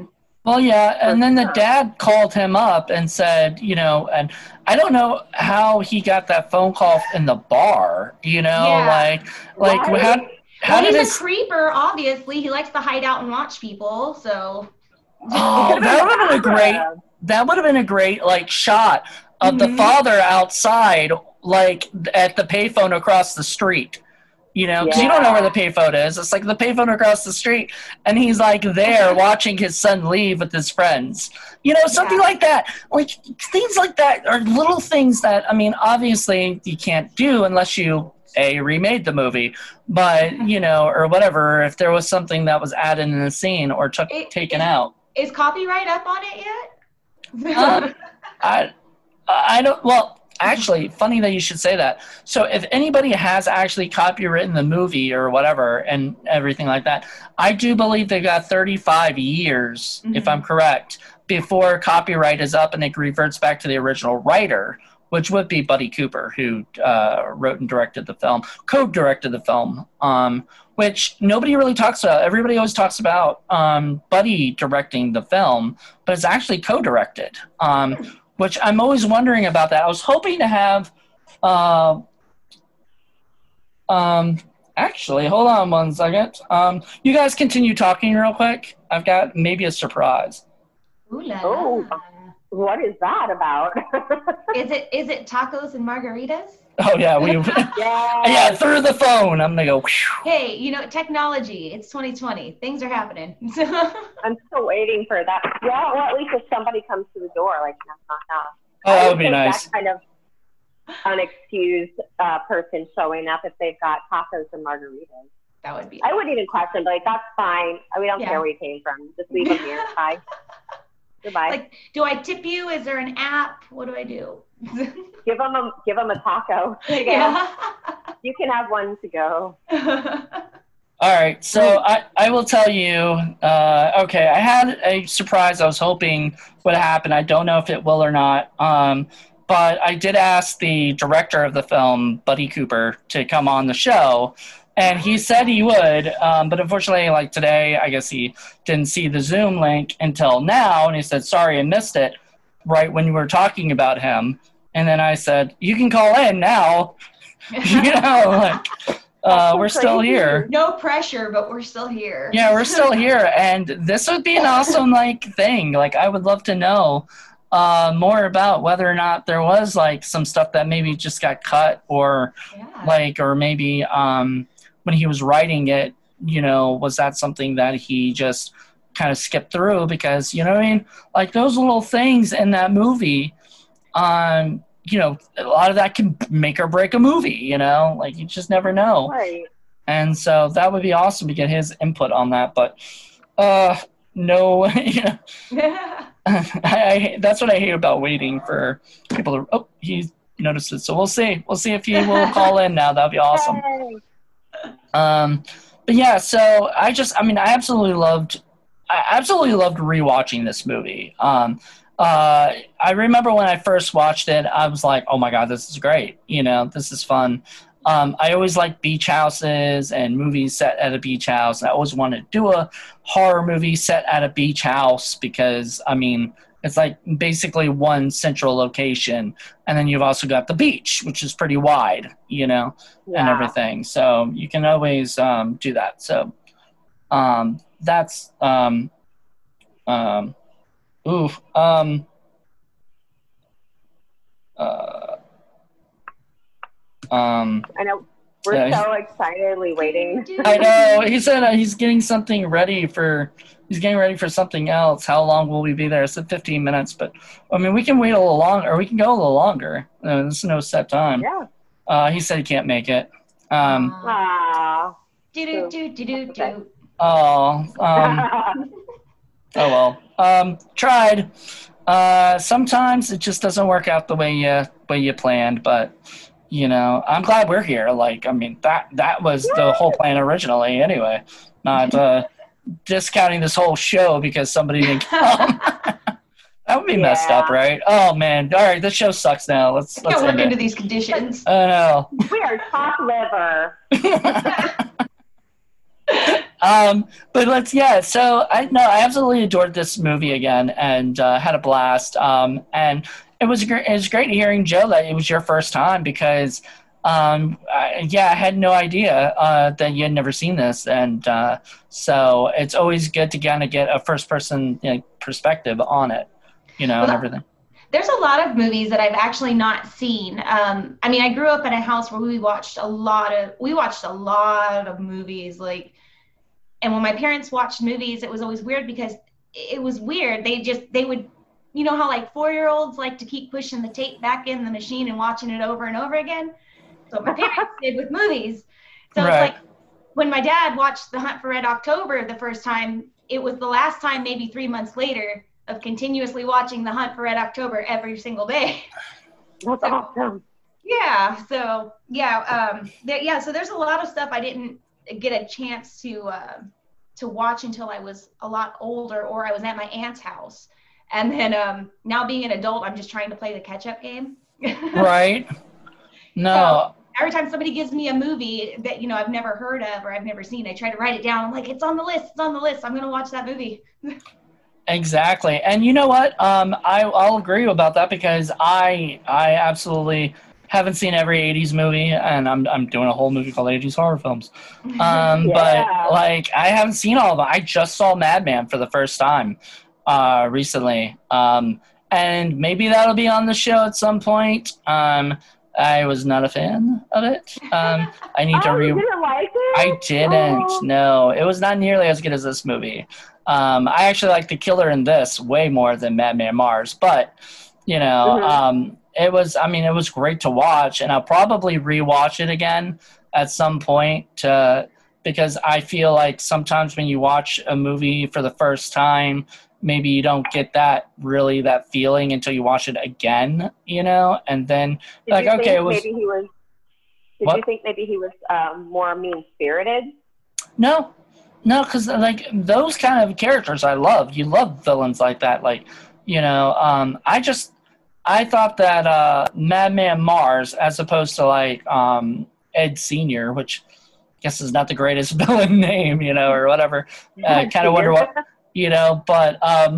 Well, yeah, and then the dad called him up and said, and I don't know how he got that phone call in the bar, Yeah. like Right? how Well, did he's a his creeper, obviously. He likes to hide out and watch people, so. It could oh have been the bathroom. that would have been a great like shot of the Mhm. father outside like at the payphone across the street. Because you don't know where the Yeah. payphone is. It's like the payphone across the street, and he's like there watching his son leave with his friends. Something Yeah. like that. Like things like that are little things that obviously you can't do unless you remade the movie, but or whatever. If there was something that was added in the scene or taken out. Is copyright up on it Um, yet? I I don't. Well, actually, funny that you should say that. So, if anybody has actually copywritten the movie or whatever and everything like that, I do believe they got 35 years, if I'm correct, before copyright is up and it reverts back to the original writer, which would be Buddy Cooper, who wrote and directed the film, co-directed the film. Which nobody really talks about. Everybody always talks about Buddy directing the film, but it's actually co-directed. Which I'm always wondering about that. I was hoping to have, uh, actually, hold on one second. You guys continue talking real quick. I've got maybe a surprise. Ooh la Oh, la. what is that about? Is it tacos and margaritas? Oh yeah, Yeah. yeah, through the phone. I'm gonna go. Whew. Hey, technology. It's 2020. Things are happening. I'm still waiting for that. Yeah, or at least if somebody comes to the door, like knock. Oh, that would I be nice. That kind of unexcused person showing up if they've got tacos and margaritas. That would be. I wouldn't even question, but like, that's fine. We don't Yeah. care where you came from. Just leave them here. Bye. Goodbye. Like, do I tip you? Is there an app? What do I do? Give them a taco. There you go. Yeah. You can have one to go. All right, so I will tell you. Okay, I had a surprise. I was hoping would happen. I don't know if it will or not. But I did ask the director of the film, Buddy Cooper, to come on the show, and he said he would. But unfortunately, like today, I guess he didn't see the Zoom link until now, and he said, "Sorry, I missed it." Right when you were talking about him, and then I said, "You can call in now." We're still here. No pressure, but we're still here. Yeah, we're still here, and this would be an awesome thing. Like, I would love to know more about whether or not there was some stuff that maybe just got cut, or or maybe when he was writing it, was that something that he just kind of skipped through? Because you know what I mean, like those little things in that movie, a lot of that can make or break a movie. Like you just never know. Right. And so that would be awesome to get his input on that. But no, that's what I hate about waiting for people to. Oh, he noticed it. So we'll see. We'll see if he will call in now. That'd be awesome. But yeah, so I absolutely loved rewatching this movie. I remember when I first watched it, I was like, oh my God, this is great. This is fun. I always liked beach houses and movies set at a beach house. I always wanted to do a horror movie set at a beach house because, it's like basically one central location. And then you've also got the beach, which is pretty wide, and everything. So you can always do that. So that's I know we're so excitedly waiting. I know. He said he's getting ready for something else. How long will we be there? I said 15 minutes, but we can wait a little longer, or we can go a little longer. There's no set time. Yeah. He said he can't make it. Aww. Do. Oh. Oh well. Tried. Sometimes it just doesn't work out the way you planned, but I'm glad we're here. That was the whole plan originally anyway. Not discounting this whole show because somebody didn't come. That would be messed up, right? Oh man. All right, this show sucks now. Let's work into these conditions. I know. We are top liver. But yeah. So I absolutely adored this movie again and had a blast. And it was great. It was great hearing Joe that it was your first time because, I had no idea that you had never seen this, and so it's always good to kind of get a first person perspective on it, and everything. There's a lot of movies that I've actually not seen. I mean, I grew up in a house where we watched a lot of movies, like, and when my parents watched movies, it was always weird because it was weird. They would, how like 4-year-olds like to keep pushing the tape back in the machine and watching it over and over again. So my parents did with movies. So Right. It's like when my dad watched The Hunt for Red October the first time, it was the last time, maybe 3 months later, of continuously watching The Hunt for Red October every single day. That's awesome. Yeah. So so there's a lot of stuff I didn't get a chance to watch until I was a lot older, or I was at my aunt's house. And then now being an adult, I'm just trying to play the catch-up game. Right. No. So every time somebody gives me a movie that I've never heard of or I've never seen, I try to write it down. I'm like, it's on the list. It's on the list. I'm going to watch that movie. Exactly. And you know what? I'll agree about that because I absolutely haven't seen every 80s movie, and I'm doing a whole movie called 80s horror films. But like I haven't seen all of them. I just saw Madman for the first time recently. And maybe that'll be on the show at some point. I was not a fan of it. I need to You didn't like it? I didn't. No, it was not nearly as good as this movie. I actually like the killer in this way more than Madman Mars, but it was great to watch, and I'll probably rewatch it again at some point because I feel like sometimes when you watch a movie for the first time, maybe you don't get that feeling until you watch it again, and then Did you think maybe he was more mean-spirited? No, because like those kind of characters I love. You love villains like that. Like, I thought that Madman Mars, as opposed to like Ed Senior, which I guess is not the greatest villain name, or whatever. Kind of wonder what, but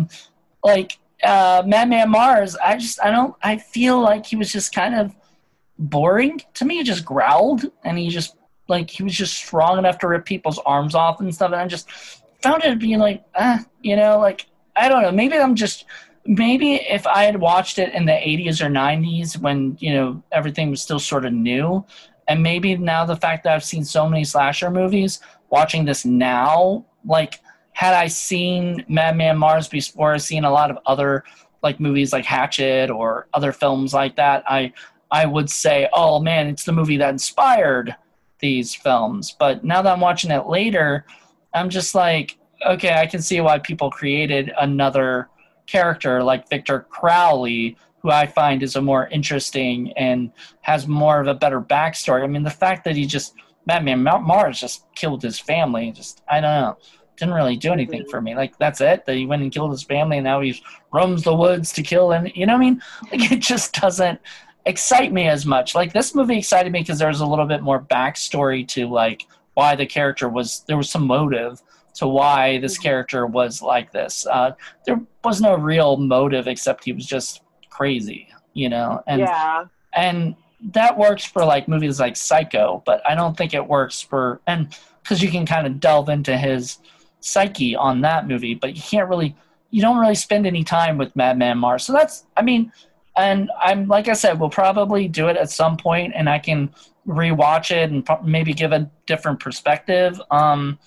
Madman Mars, I feel like he was just kind of boring to me. He just growled, and he was just strong enough to rip people's arms off and stuff, and I just found it being like, I don't know, maybe if I had watched it in the 80s or 90s when, everything was still sort of new, and maybe now the fact that I've seen so many slasher movies, watching this now, like, had I seen Madman Mars before, seen a lot of other, like, movies like Hatchet or other films like that, I would say, oh man, it's the movie that inspired these films. But now that I'm watching it later, I'm just like, okay, I can see why people created another character like Victor Crowley, who I find is a more interesting and has more of a better backstory. I mean, the fact that Madman Mars just killed his family, I don't know, didn't really do anything for me. Like, that's it, that he went and killed his family and now he roams the woods to kill, and you know what I mean? Like, it just doesn't excite me as much. Like, this movie excited me because there was a little bit more backstory to like why the character there was some motive to why this character was like this. There was no real motive except he was just crazy, and that works for like movies like Psycho, but I don't think it works because you can kind of delve into his psyche on that movie, but you don't really spend any time with Madman Mars. So and I'm, like I said, we'll probably do it at some point, and I can rewatch it and maybe give a different perspective, and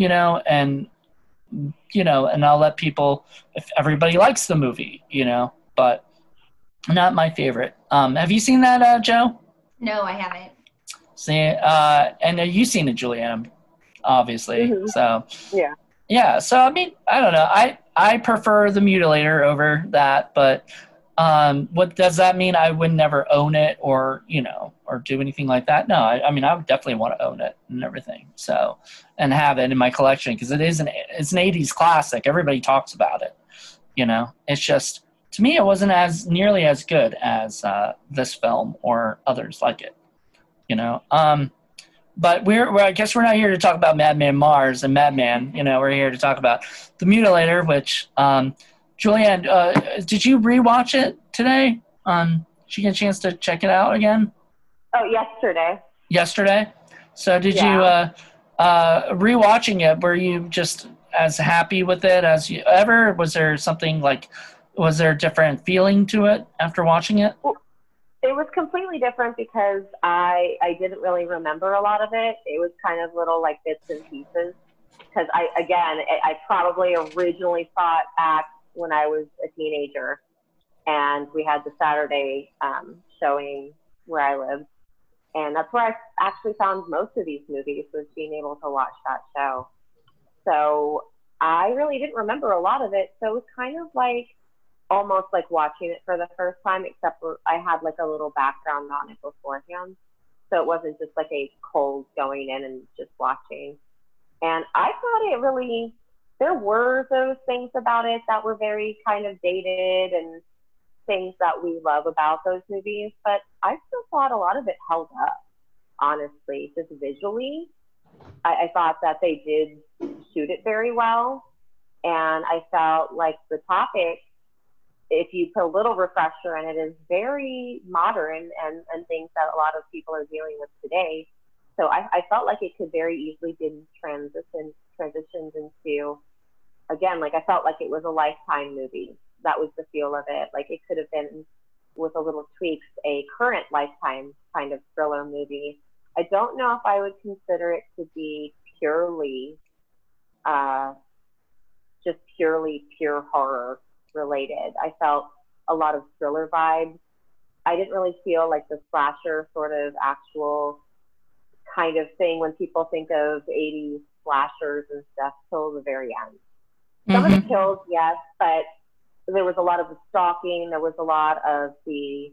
I'll let people, if everybody likes the movie, but not my favorite. Have you seen that, Joe? No, I haven't. See, and you've seen it, Julianne, obviously. Mm-hmm. So yeah. So I don't know. I prefer The Mutilator over that, but what does that mean? I would never own it or do anything like that? No, I would definitely want to own it and everything. So, and have it in my collection because it's an 80s classic. Everybody talks about it. It's just, to me, it wasn't nearly as good as this film or others like it. but I guess we're not here to talk about Madman Mars and Madman. We're here to talk about The Mutilator, which, Julianne, did you rewatch it today? Did you get a chance to check it out again? Oh, yesterday. Yesterday? So did you, rewatching it, were you just as happy with it as you ever? Was there a different feeling to it after watching it? Well, it was completely different because I didn't really remember a lot of it. It was kind of little like bits and pieces. Because I probably originally saw it back when I was a teenager, and we had the Saturday showing where I lived. And that's where I actually found most of these movies, was being able to watch that show. So I really didn't remember a lot of it. So it was kind of like almost like watching it for the first time, except for I had like a little background on it beforehand. So it wasn't just like a cold going in and just watching. And I thought it really, there were those things about it that were very kind of dated and things that we love about those movies, but I still thought a lot of it held up, honestly, just visually. I thought that they did shoot it very well, and I felt like the topic, if you put a little refresher in it, is very modern and things that a lot of people are dealing with today. So I felt like it could very easily be transitioned into, again, like I felt like it was a Lifetime movie. That was the feel of it. Like it could have been, with a little tweaks, a current Lifetime kind of thriller movie. I don't know if I would consider it to be purely pure horror related. I felt a lot of thriller vibes. I didn't really feel like the slasher sort of actual kind of thing when people think of 80s slashers and stuff till the very end. Some of the kills, yes, but there was a lot of the stalking. There was a lot of the,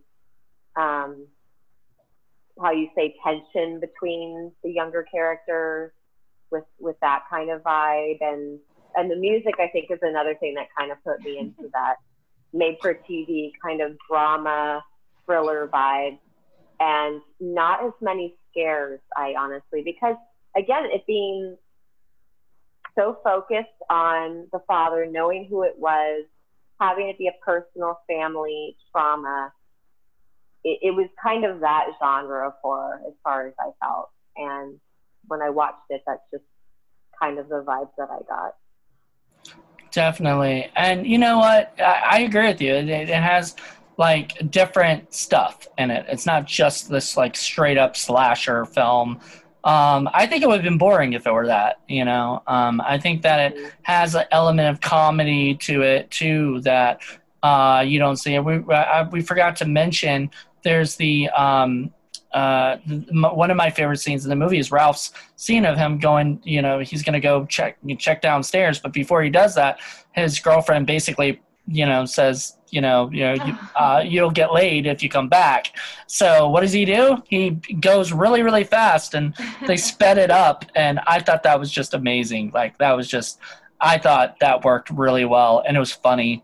how you say, tension between the younger characters with that kind of vibe. And the music, I think, is another thing that kind of put me into that made-for-TV kind of drama, thriller vibe. And not as many scares, because, again, it being so focused on the father, knowing who it was, having it be a personal family trauma, it was kind of that genre of horror as far as I felt. And when I watched it, that's just kind of the vibes that I got. Definitely. And you know what? I agree with you. It has like different stuff in it. It's not just this like straight up slasher film. I think it would have been boring if it were that, I think that it has an element of comedy to it too that you don't see. We forgot to mention there's the one of my favorite scenes in the movie is Ralph's scene of him going, he's going to go check downstairs, but before he does that, his girlfriend basically says, you'll get laid if you come back. So what does he do? He goes really, really fast, and they sped it up, and I thought that was just amazing. Like, I thought that worked really well, and it was funny.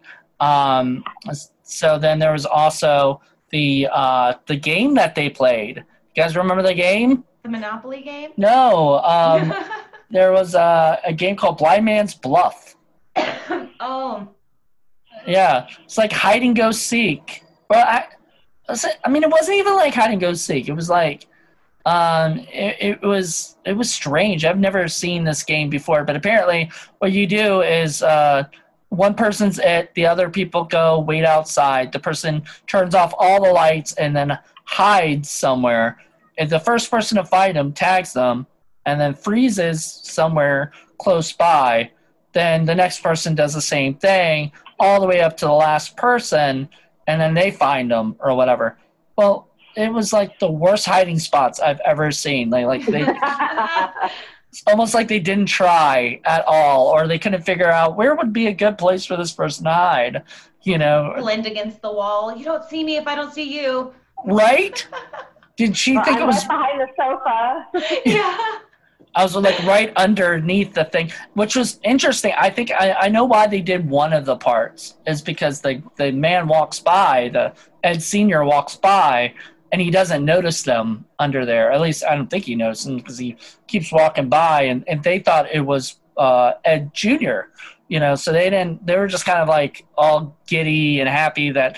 So then there was also the game that they played. You guys remember the game? The Monopoly game? No. There was a game called Blind Man's Bluff. Oh. Yeah, it's like hide and go seek. Well, it wasn't even like hide and go seek. It was like, it was strange. I've never seen this game before, but apparently, what you do is one person's it, the other people go wait outside. The person turns off all the lights and then hides somewhere. And the first person to find them tags them, and then freezes somewhere close by. Then the next person does the same thing, all the way up to the last person, and then they find them or whatever. Well, it was like the worst hiding spots I've ever seen. They it's almost like they didn't try at all, or they couldn't figure out where would be a good place for this person to hide. Blend against the wall. You don't see me if I don't see you. Right? Did she think it was behind the sofa? Yeah. I was like right underneath the thing, which was interesting. I think I know why they did one of the parts is because the man walks by, the Ed Senior walks by, and he doesn't notice them under there. At least I don't think he noticed them because he keeps walking by, and they thought it was Ed Jr., so they were just kind of like all giddy and happy that,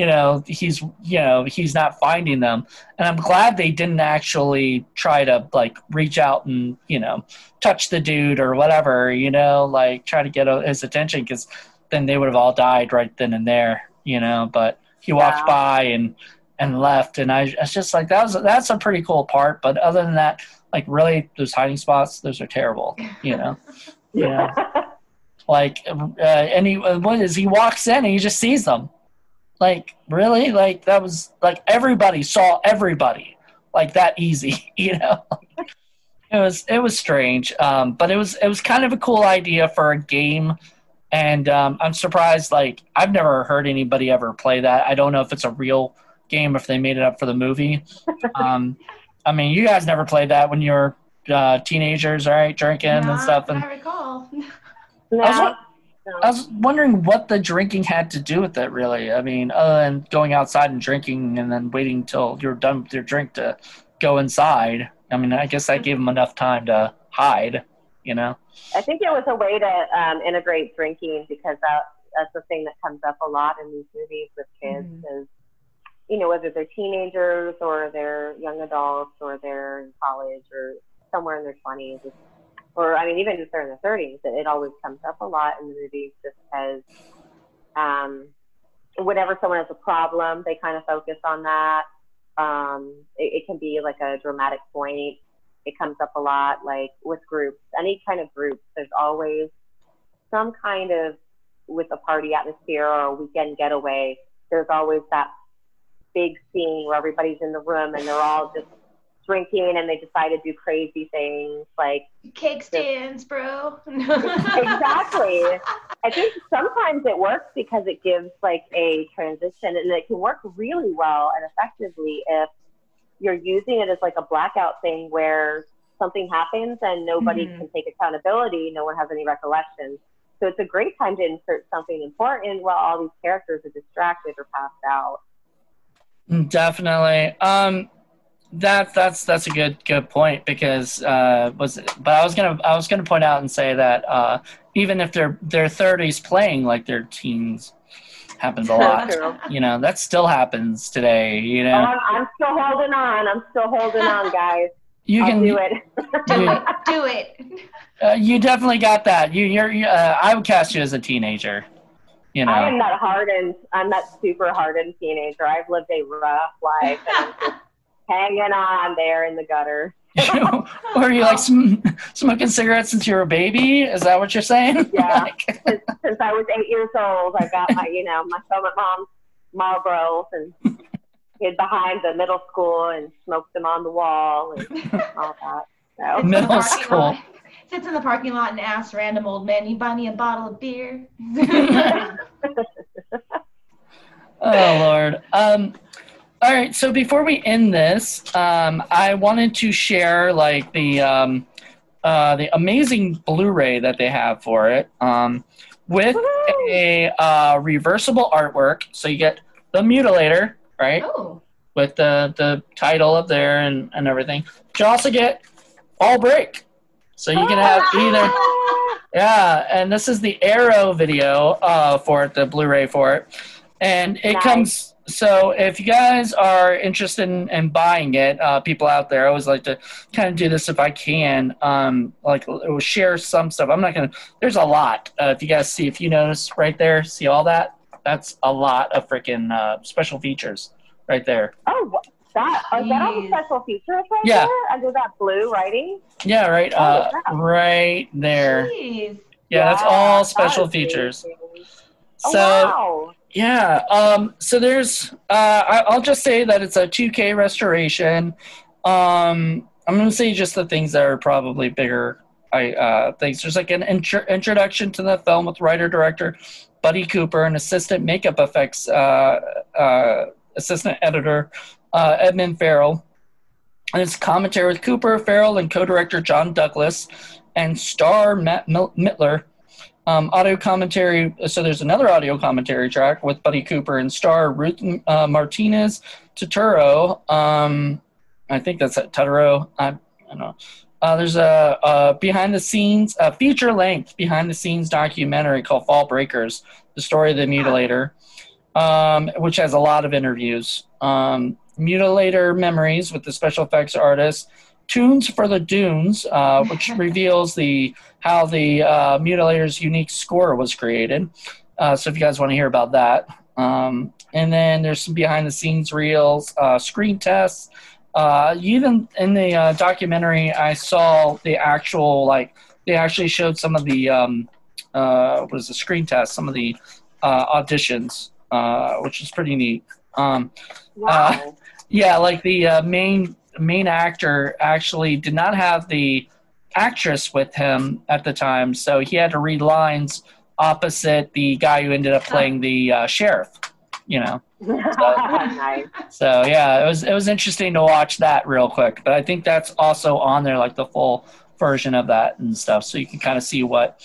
he's not finding them. And I'm glad they didn't actually try to like reach out and, touch the dude or whatever, like try to get his attention, because then they would have all died right then and there, but he walked by and left. And I was just like, that's a pretty cool part. But other than that, like really those hiding spots, those are terrible, Like, and he walks in and he just sees them. Like, really? Like, that was, like, everybody saw everybody. Like, that easy, It was strange. But it was kind of a cool idea for a game. And I'm surprised, like, I've never heard anybody ever play that. I don't know if it's a real game, if they made it up for the movie. I mean, you guys never played that when you were teenagers, right? Drinking and stuff. And I recall. No. I was wondering what the drinking had to do with it, really. I mean, other than going outside and drinking and then waiting till you're done with your drink to go inside. I mean, I guess that gave them enough time to hide, I think it was a way to integrate drinking, because that's the thing that comes up a lot in these movies with kids is, whether they're teenagers or they're young adults or they're in college or somewhere in their 20s, or I mean, even if they're in their 30s, it always comes up a lot in the movies, just because whenever someone has a problem, they kind of focus on that. It can be like a dramatic point. It comes up a lot, like with groups, any kind of groups. There's always some kind of, with a party atmosphere or a weekend getaway, there's always that big scene where everybody's in the room and they're all just drinking and they decide to do crazy things like cake stands, bro. Exactly. I think sometimes it works because it gives like a transition, and it can work really well and effectively if you're using it as like a blackout thing where something happens and nobody can take accountability, no one has any recollection. So it's a great time to insert something important while all these characters are distracted or passed out. Definitely. That's a good point, because I was gonna point out and say that even if they're 30s playing like they're teens, happens a lot. That still happens today. Oh, I'm still holding on, guys. I'll do it. Do it. You definitely got that. I would cast you as a teenager. I am that hardened. I'm that super hardened teenager. I've lived a rough life. And I'm just hanging on there in the gutter. Or you like smoking cigarettes since you were a baby? Is that what you're saying? Yeah. Since I was 8 years old, I got my thumb at mom's Marlboros and hid behind the middle school and smoked them on the wall and all that. So. Middle school. Sits in the parking lot and asks random old man, "You buy me a bottle of beer?" Oh Lord. All right, so before we end this, I wanted to share like the amazing Blu-ray that they have for it, with a reversible artwork. So you get the Mutilator, right? Oh. With the title up there and everything. But you also get Fall Break. So you can have either, yeah, and this is the Arrow video for it, the Blu-ray for it. And it comes... So if you guys are interested in buying it, people out there, I always like to kind of do this if I can, like share some stuff. I'm not going to, there's a lot. If you guys see, if you notice right there, see all that? That's a lot of freaking special features right there. Oh, is that all the special features right there? Under that blue writing? Yeah, right, right there. Jeez. Yeah, that's all special features. Oh, So. wow. Yeah, so there's, I'll just say that it's a 2K restoration. I'm going to say just the things that are probably bigger things. There's like an introduction to the film with writer-director Buddy Cooper and assistant makeup effects assistant editor Edmund Farrell. And it's commentary with Cooper, Farrell, and co-director John Douglas, and star Matt Mittler. Audio commentary. So there's another audio commentary track with Buddy Cooper and star Ruth Martinez Turturro. I think that's it. Turturro. I don't know. There's a behind the scenes, a feature length behind the scenes documentary called Fall Breakers, the story of the Mutilator, which has a lot of interviews. Mutilator Memories with the special effects artist. Tunes for the Dunes, which reveals how the Mutilator's unique score was created. So if you guys want to hear about that. And then there's some behind-the-scenes reels, screen tests. Even in the documentary, I saw the actual, they actually showed some of the, screen tests, some of the auditions, which is pretty neat. Wow. Yeah, the main actor actually did not have the actress with him at the time, so he had to read lines opposite the guy who ended up playing the sheriff. Nice. So yeah, it was interesting to watch that real quick. But I think that's also on there, the full version of that and stuff, so you can kind of see what.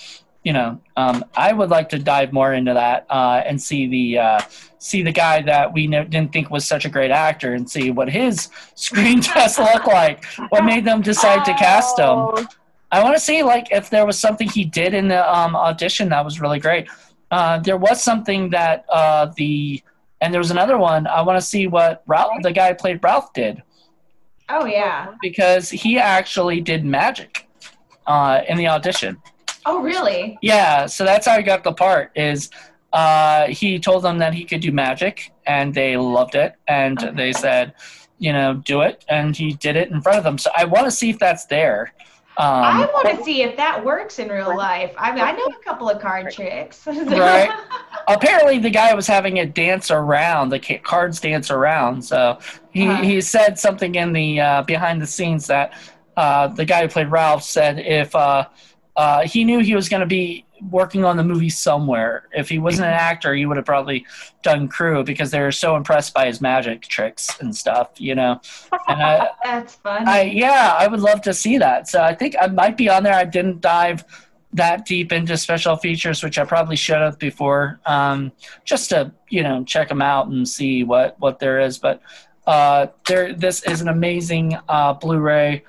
I would like to dive more into that and see the guy that we didn't think was such a great actor and see what his screen test looked like. What made them decide to cast him? I want to see if there was something he did in the audition that was really great. There was something that and there was another one. I want to see what the guy who played Ralph did. Oh yeah, because he actually did magic in the audition. Oh, really? Yeah, so that's how he got the part, is he told them that he could do magic, and they loved it, and they said, do it, and he did it in front of them. So I want to see if that's there. I want to see if that works in real life. I mean, I know a couple of card tricks. Right. Apparently, the guy was having it dance around, the cards dance around, so he said something in the behind the scenes that the guy who played Ralph said if he knew he was going to be working on the movie somewhere. If he wasn't an actor, he would have probably done crew because they were so impressed by his magic tricks and stuff, And that's funny. I would love to see that. So I think I might be on there. I didn't dive that deep into special features, which I probably should have before, just to check them out and see what there is. But this is an amazing Blu-ray.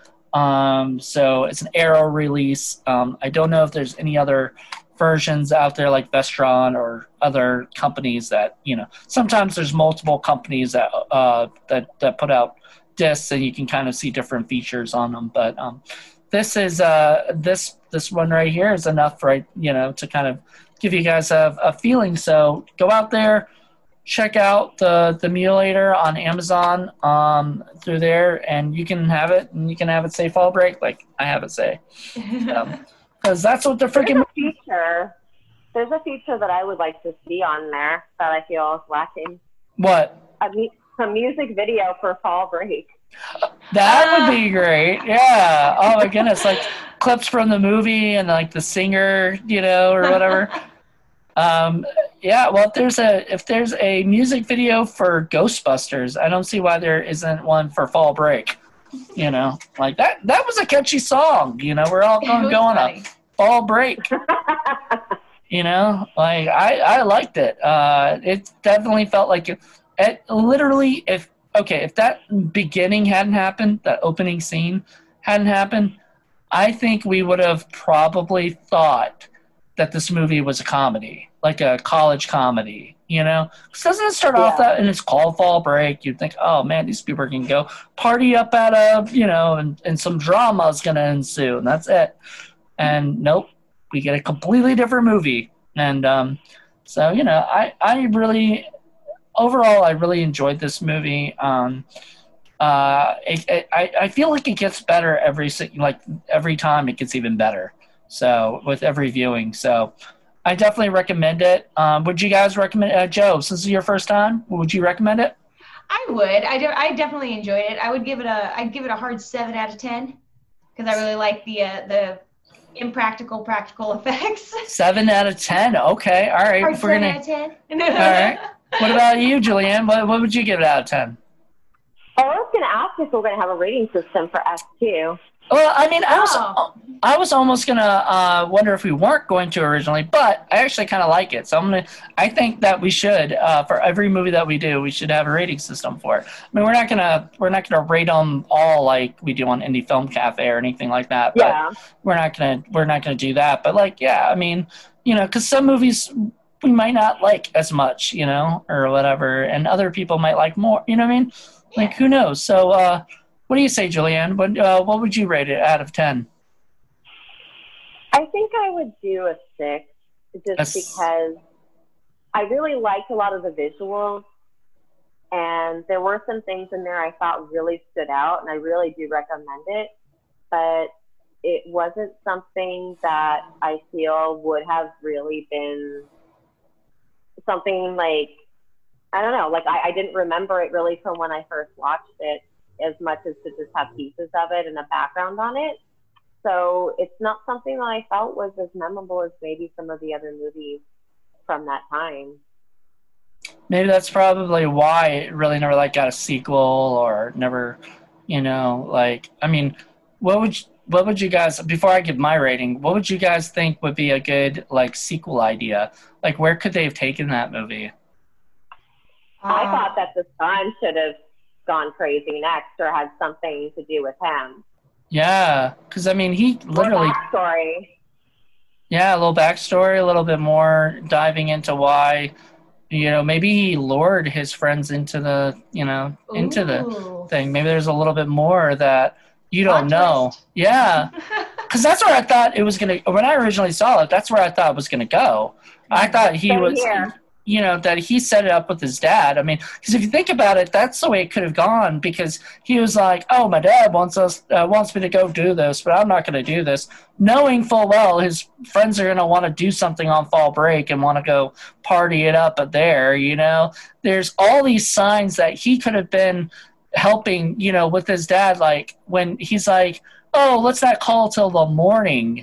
So it's an Arrow release. I don't know if there's any other versions out there like Vestron or other companies that, sometimes there's multiple companies that put out discs and you can kind of see different features on them. But this is this one right here is enough, right? To kind of give you guys a feeling. So go out there. Check out the Mutilator on Amazon through there, and you can have it, and you can have it say Fall Break, like I have it say. Because that's what the freaking There's a feature that I would like to see on there that I feel is lacking. What? A music video for Fall Break. That would be great. Yeah. Oh my goodness, clips from the movie and the singer, or whatever. Yeah, well, if there's a music video for Ghostbusters, I don't see why there isn't one for Fall Break. That was a catchy song. We're all going on a fall break. I liked it. It definitely felt like it literally, if that beginning hadn't happened, that opening scene hadn't happened, I think we would have probably thought that this movie was a comedy, like a college comedy, Because doesn't it start off that, and it's called Fall Break? You'd think, oh man, these people are going to go party up at and some drama is going to ensue, and that's it. And nope, we get a completely different movie. And so, I really, overall, I really enjoyed this movie. I feel like it gets better every time it gets even better. So with every viewing, so I definitely recommend it. Would you guys recommend Joe? Since this is your first time, would you recommend it? I would. I definitely enjoyed it. I'd give it a hard 7 out of 10 because I really like the impractical practical effects. 7 out of 10. Okay, all right. Hard 7 out of 10. All right. What about you, Julianne? What would you give it out of 10? I was going to ask if we're going to have a rating system for S2. Well, I mean, Oh. I was almost gonna wonder if we weren't going to originally, but I actually kind of like it. So I think that we should, for every movie that we do, we should have a rating system for it. I mean, we're not gonna rate them all like we do on Indie Film Cafe or anything like that. But Yeah. we're not gonna do that. But like, yeah, I mean, because some movies we might not like as much, or whatever, and other people might like more. You know what I mean? Like, who knows? So, what do you say, Julianne? What would you rate it out of 10? I think I would do a 6 just because I really liked a lot of the visuals, and there were some things in there I thought really stood out, and I really do recommend it. But it wasn't something that I feel would have really been something like, I don't know, like I didn't remember it really from when I first watched it as much as to just have pieces of it and a background on it. So it's not something that I felt was as memorable as maybe some of the other movies from that time. Maybe that's probably why it really never like got a sequel or never, I mean, what would you guys, before I give my rating, what would you guys think would be a good like sequel idea? Like, where could they have taken that movie? I thought that the son should have gone crazy next or had something to do with him. Yeah, because I mean, he literally. Backstory. Yeah, a little backstory, a little bit more diving into why, maybe he lured his friends into the, into the thing. Maybe there's a little bit more that you don't know. Yeah, because that's where I thought it was gonna. When I originally saw it, that's where I thought it was gonna go. I thought he was. Here. That he set it up with his dad. I mean, because if you think about it, that's the way it could have gone. Because he was like, "Oh, my dad wants me to go do this, but I'm not going to do this," knowing full well his friends are going to want to do something on fall break and want to go party it up there. There's all these signs that he could have been helping. With his dad, like when he's like, "Oh, let's not call till the morning."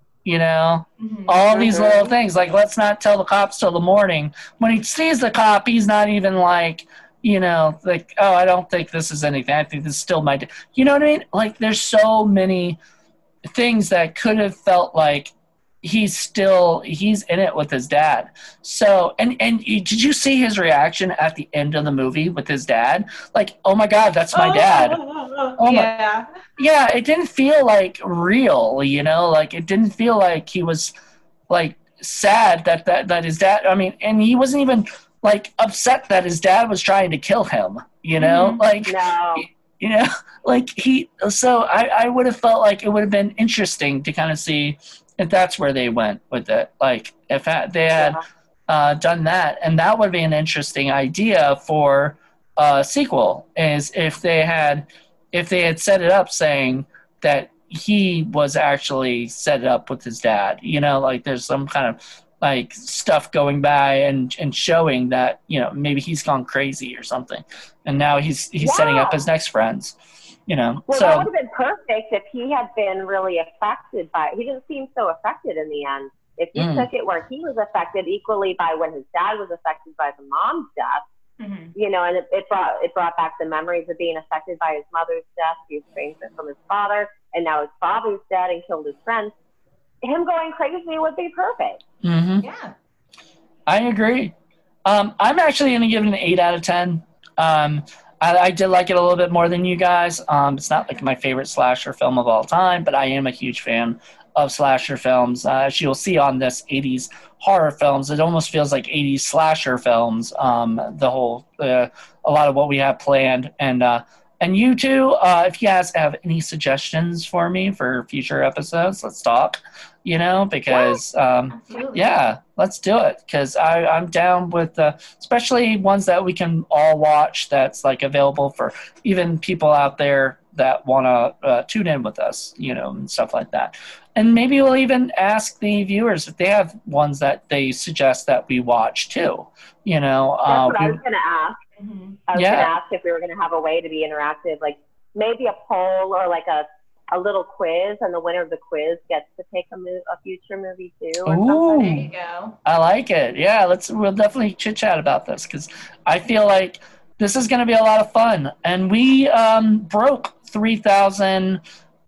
All these little things, like, let's not tell the cops till the morning. When he sees the cop, he's not even like, like, oh, I don't think this is anything. I think this is still my dad. You know what I mean? Like, there's so many things that could have felt like he's in it with his dad. So, and did you see his reaction at the end of the movie with his dad? Like, oh my God, that's my dad. Oh yeah. Yeah, it didn't feel like real, like it didn't feel like he was like sad that his dad, I mean, and he wasn't even like upset that his dad was trying to kill him, like, no. Like so I would have felt like it would have been interesting to kind of see if that's where they went with it. Like if they had done that, and that would be an interesting idea for a sequel, is if they had set it up saying that he was actually set it up with his dad, like there's some kind of like stuff going by and showing that, maybe he's gone crazy or something. And now he's setting up his next friends, Well, so that would have been perfect if he had been really affected by it. He didn't seem so affected in the end. If you took it where he was affected equally by when his dad was affected by the mom's death, and it brought back the memories of being affected by his mother's death. He estranged from his father, and now his father's dead and killed his friends. Him going crazy would be perfect. Yeah, I agree. I'm actually going to give it an 8 out of 10. I did like it a little bit more than you guys. It's not like my favorite slasher film of all time, but I am a huge fan of slasher films. As you'll see on this 80s horror films, it almost feels like 80s slasher films, the whole, a lot of what we have planned. And you two, if you guys have any suggestions for me for future episodes, let's talk, because, yeah, let's do it. Because I'm down with, especially ones that we can all watch that's like available for even people out there that want to tune in with us, and stuff like that. And maybe we'll even ask the viewers if they have ones that they suggest that we watch too. That's what I was going to ask. I was going to ask if we were going to have a way to be interactive, like maybe a poll or like a little quiz, and the winner of the quiz gets to pick a future movie too. Or Ooh, there you go. I like it. Yeah, we'll definitely chit chat about this, because I feel like this is going to be a lot of fun. And we broke 3,000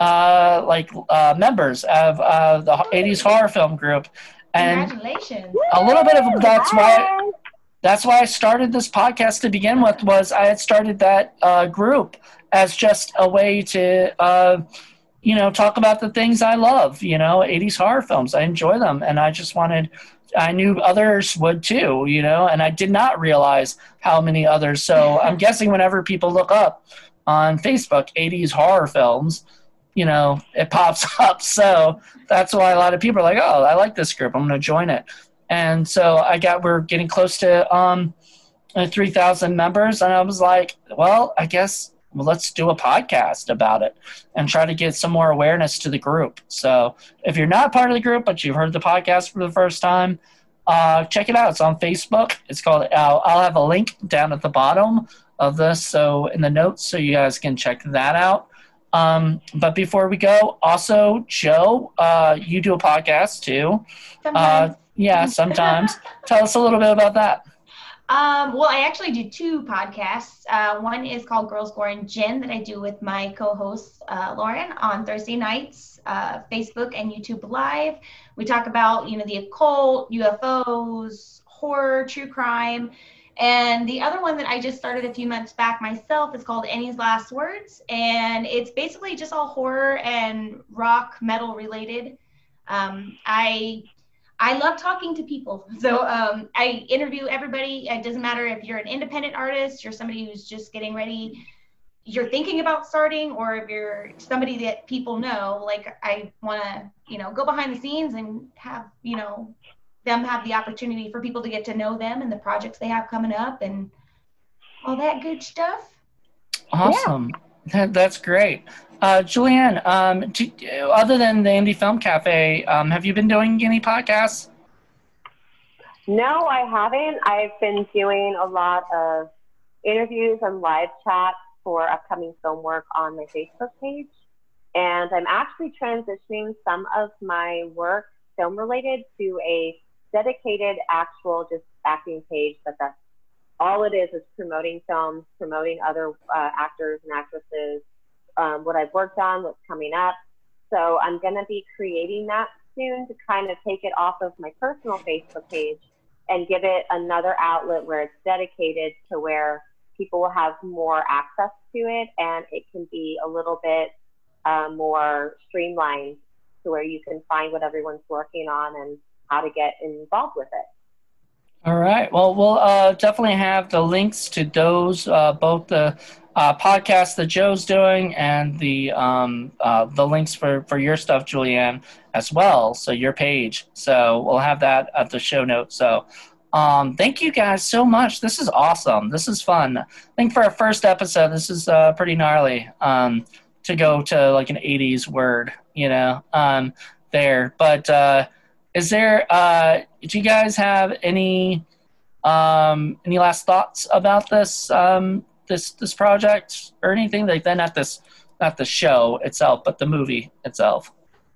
members of the 80s horror film group. And congratulations. a little bit of that's why I started this podcast to begin with. Was I had started that group as just a way to talk about the things I love, 80s horror films. I enjoy them, and I knew others would too, and I did not realize how many others. So I'm guessing whenever people look up on Facebook 80s horror films, it pops up. So that's why a lot of people are like, oh, I like this group, I'm going to join it. And so we're getting close to 3,000 members, and I was like, well, I guess let's do a podcast about it and try to get some more awareness to the group. So if you're not part of the group, but you've heard the podcast for the first time, check it out. It's on Facebook. It's called, I'll have a link down at the bottom of this, so in the notes, so you guys can check that out. But before we go, also, Joe, you do a podcast too. Sometimes. Yeah, sometimes. Tell us a little bit about that. Well, I actually do two podcasts. One is called Girls Gore and Gin that I do with my co-host, Lauren, on Thursday nights, Facebook and YouTube Live. We talk about, the occult, UFOs, horror, true crime. And the other one that I just started a few months back myself is called Annie's Last Words. And it's basically just all horror and rock metal related. I love talking to people. So I interview everybody. It doesn't matter if you're an independent artist, you're somebody who's just getting ready, you're thinking about starting, or if you're somebody that people know. Like, I want to, go behind the scenes and have, them have the opportunity for people to get to know them and the projects they have coming up and all that good stuff. Awesome. Yeah. That's great. Julianne, other than the Indie Film Cafe, have you been doing any podcasts? No, I haven't. I've been doing a lot of interviews and live chats for upcoming film work on my Facebook page. And I'm actually transitioning some of my work film related to a dedicated actual just acting page, but that's all it is promoting films, promoting other actors and actresses, what I've worked on, what's coming up. So I'm going to be creating that soon to kind of take it off of my personal Facebook page and give it another outlet where it's dedicated to where people will have more access to it, and it can be a little bit more streamlined to where you can find what everyone's working on and how to get involved with it. All right. Well, we'll definitely have the links to those, both the podcast that Joe's doing and the links for your stuff, Julianne, as well. So your page. So we'll have that at the show notes. So thank you guys so much. This is awesome. This is fun. I think for our first episode, this is pretty gnarly to go to like an 80s word, there. But is there, do you guys have any last thoughts about this, this project or anything like that? Not the show itself, but the movie itself.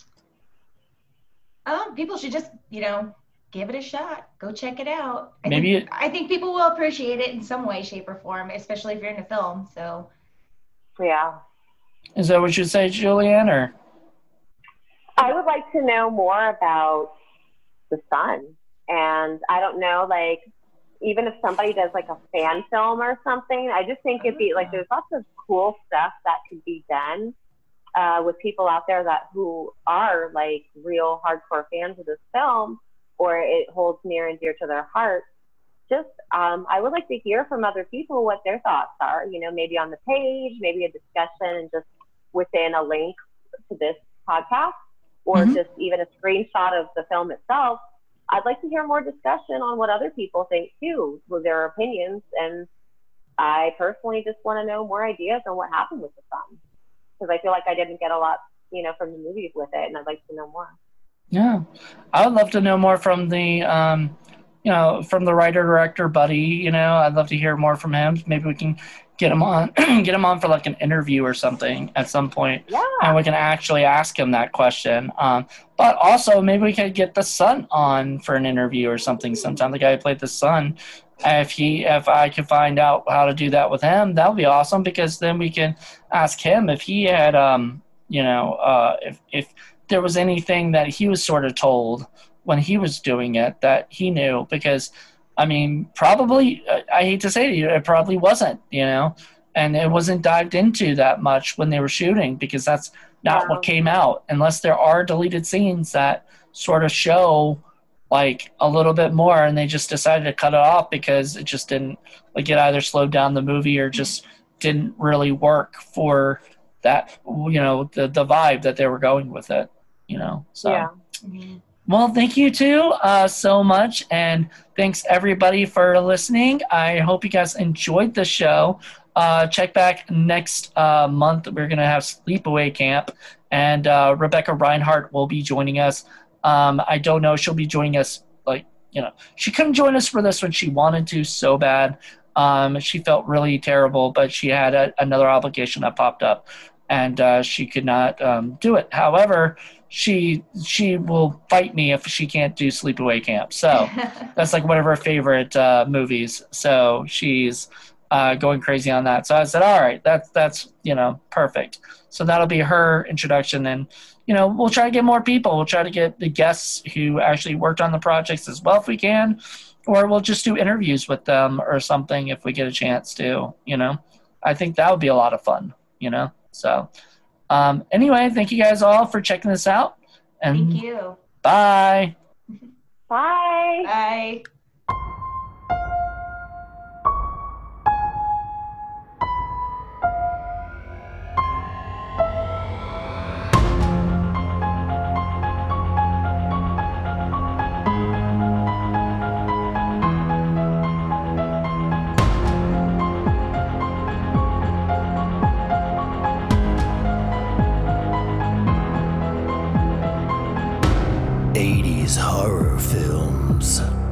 People should just, give it a shot. Go check it out. I think people will appreciate it in some way, shape, or form, especially if you're into film. So, yeah. Is that what you say, Julianne? Or I would like to know more about the Son, and I don't know, like, even if somebody does like a fan film or something, I just think it'd be like, there's lots of cool stuff that could be done with people out there who are like real hardcore fans of this film, or it holds near and dear to their heart. Just I would like to hear from other people what their thoughts are, maybe on the page, maybe a discussion, and just within a link to this podcast, or just even a screenshot of the film itself. I'd like to hear more discussion on what other people think too, with their opinions. And I personally just want to know more ideas on what happened with the Son, because I feel like I didn't get a lot, from the movies with it, and I'd like to know more. Yeah, I would love to know more from the, from the writer director Buddy. I'd love to hear more from him. Maybe we can get him on for like an interview or something at some point. Yeah. And we can actually ask him that question. But also maybe we could get the Son on for an interview or something sometime. The guy who played the Son. If I could find out how to do that with him, that would be awesome, because then we can ask him if he had if there was anything that he was sort of told when he was doing it that he knew, because I mean, probably, I hate to say to you, it probably wasn't, and it wasn't dived into that much when they were shooting, because that's not what came out, unless there are deleted scenes that sort of show like a little bit more, and they just decided to cut it off because it just didn't, like, it either slowed down the movie or just didn't really work for that, the vibe that they were going with it, so. Yeah. Well, thank you too so much, and thanks everybody for listening. I hope you guys enjoyed the show. Check back next month. We're going to have Sleepaway Camp, and Rebecca Reinhardt will be joining us. I don't know. She'll be joining us, she couldn't join us for this one. She wanted to so bad. She felt really terrible, but she had another obligation that popped up, and she could not do it. However, she will fight me if she can't do Sleepaway Camp. So that's like one of her favorite movies. So she's going crazy on that. So I said, all right, that's perfect. So that'll be her introduction. And, we'll try to get more people. We'll try to get the guests who actually worked on the projects as well if we can, or we'll just do interviews with them or something if we get a chance to, I think that would be a lot of fun, So anyway, thank you guys all for checking this out. And thank you. Bye. Bye. Bye. Horror films.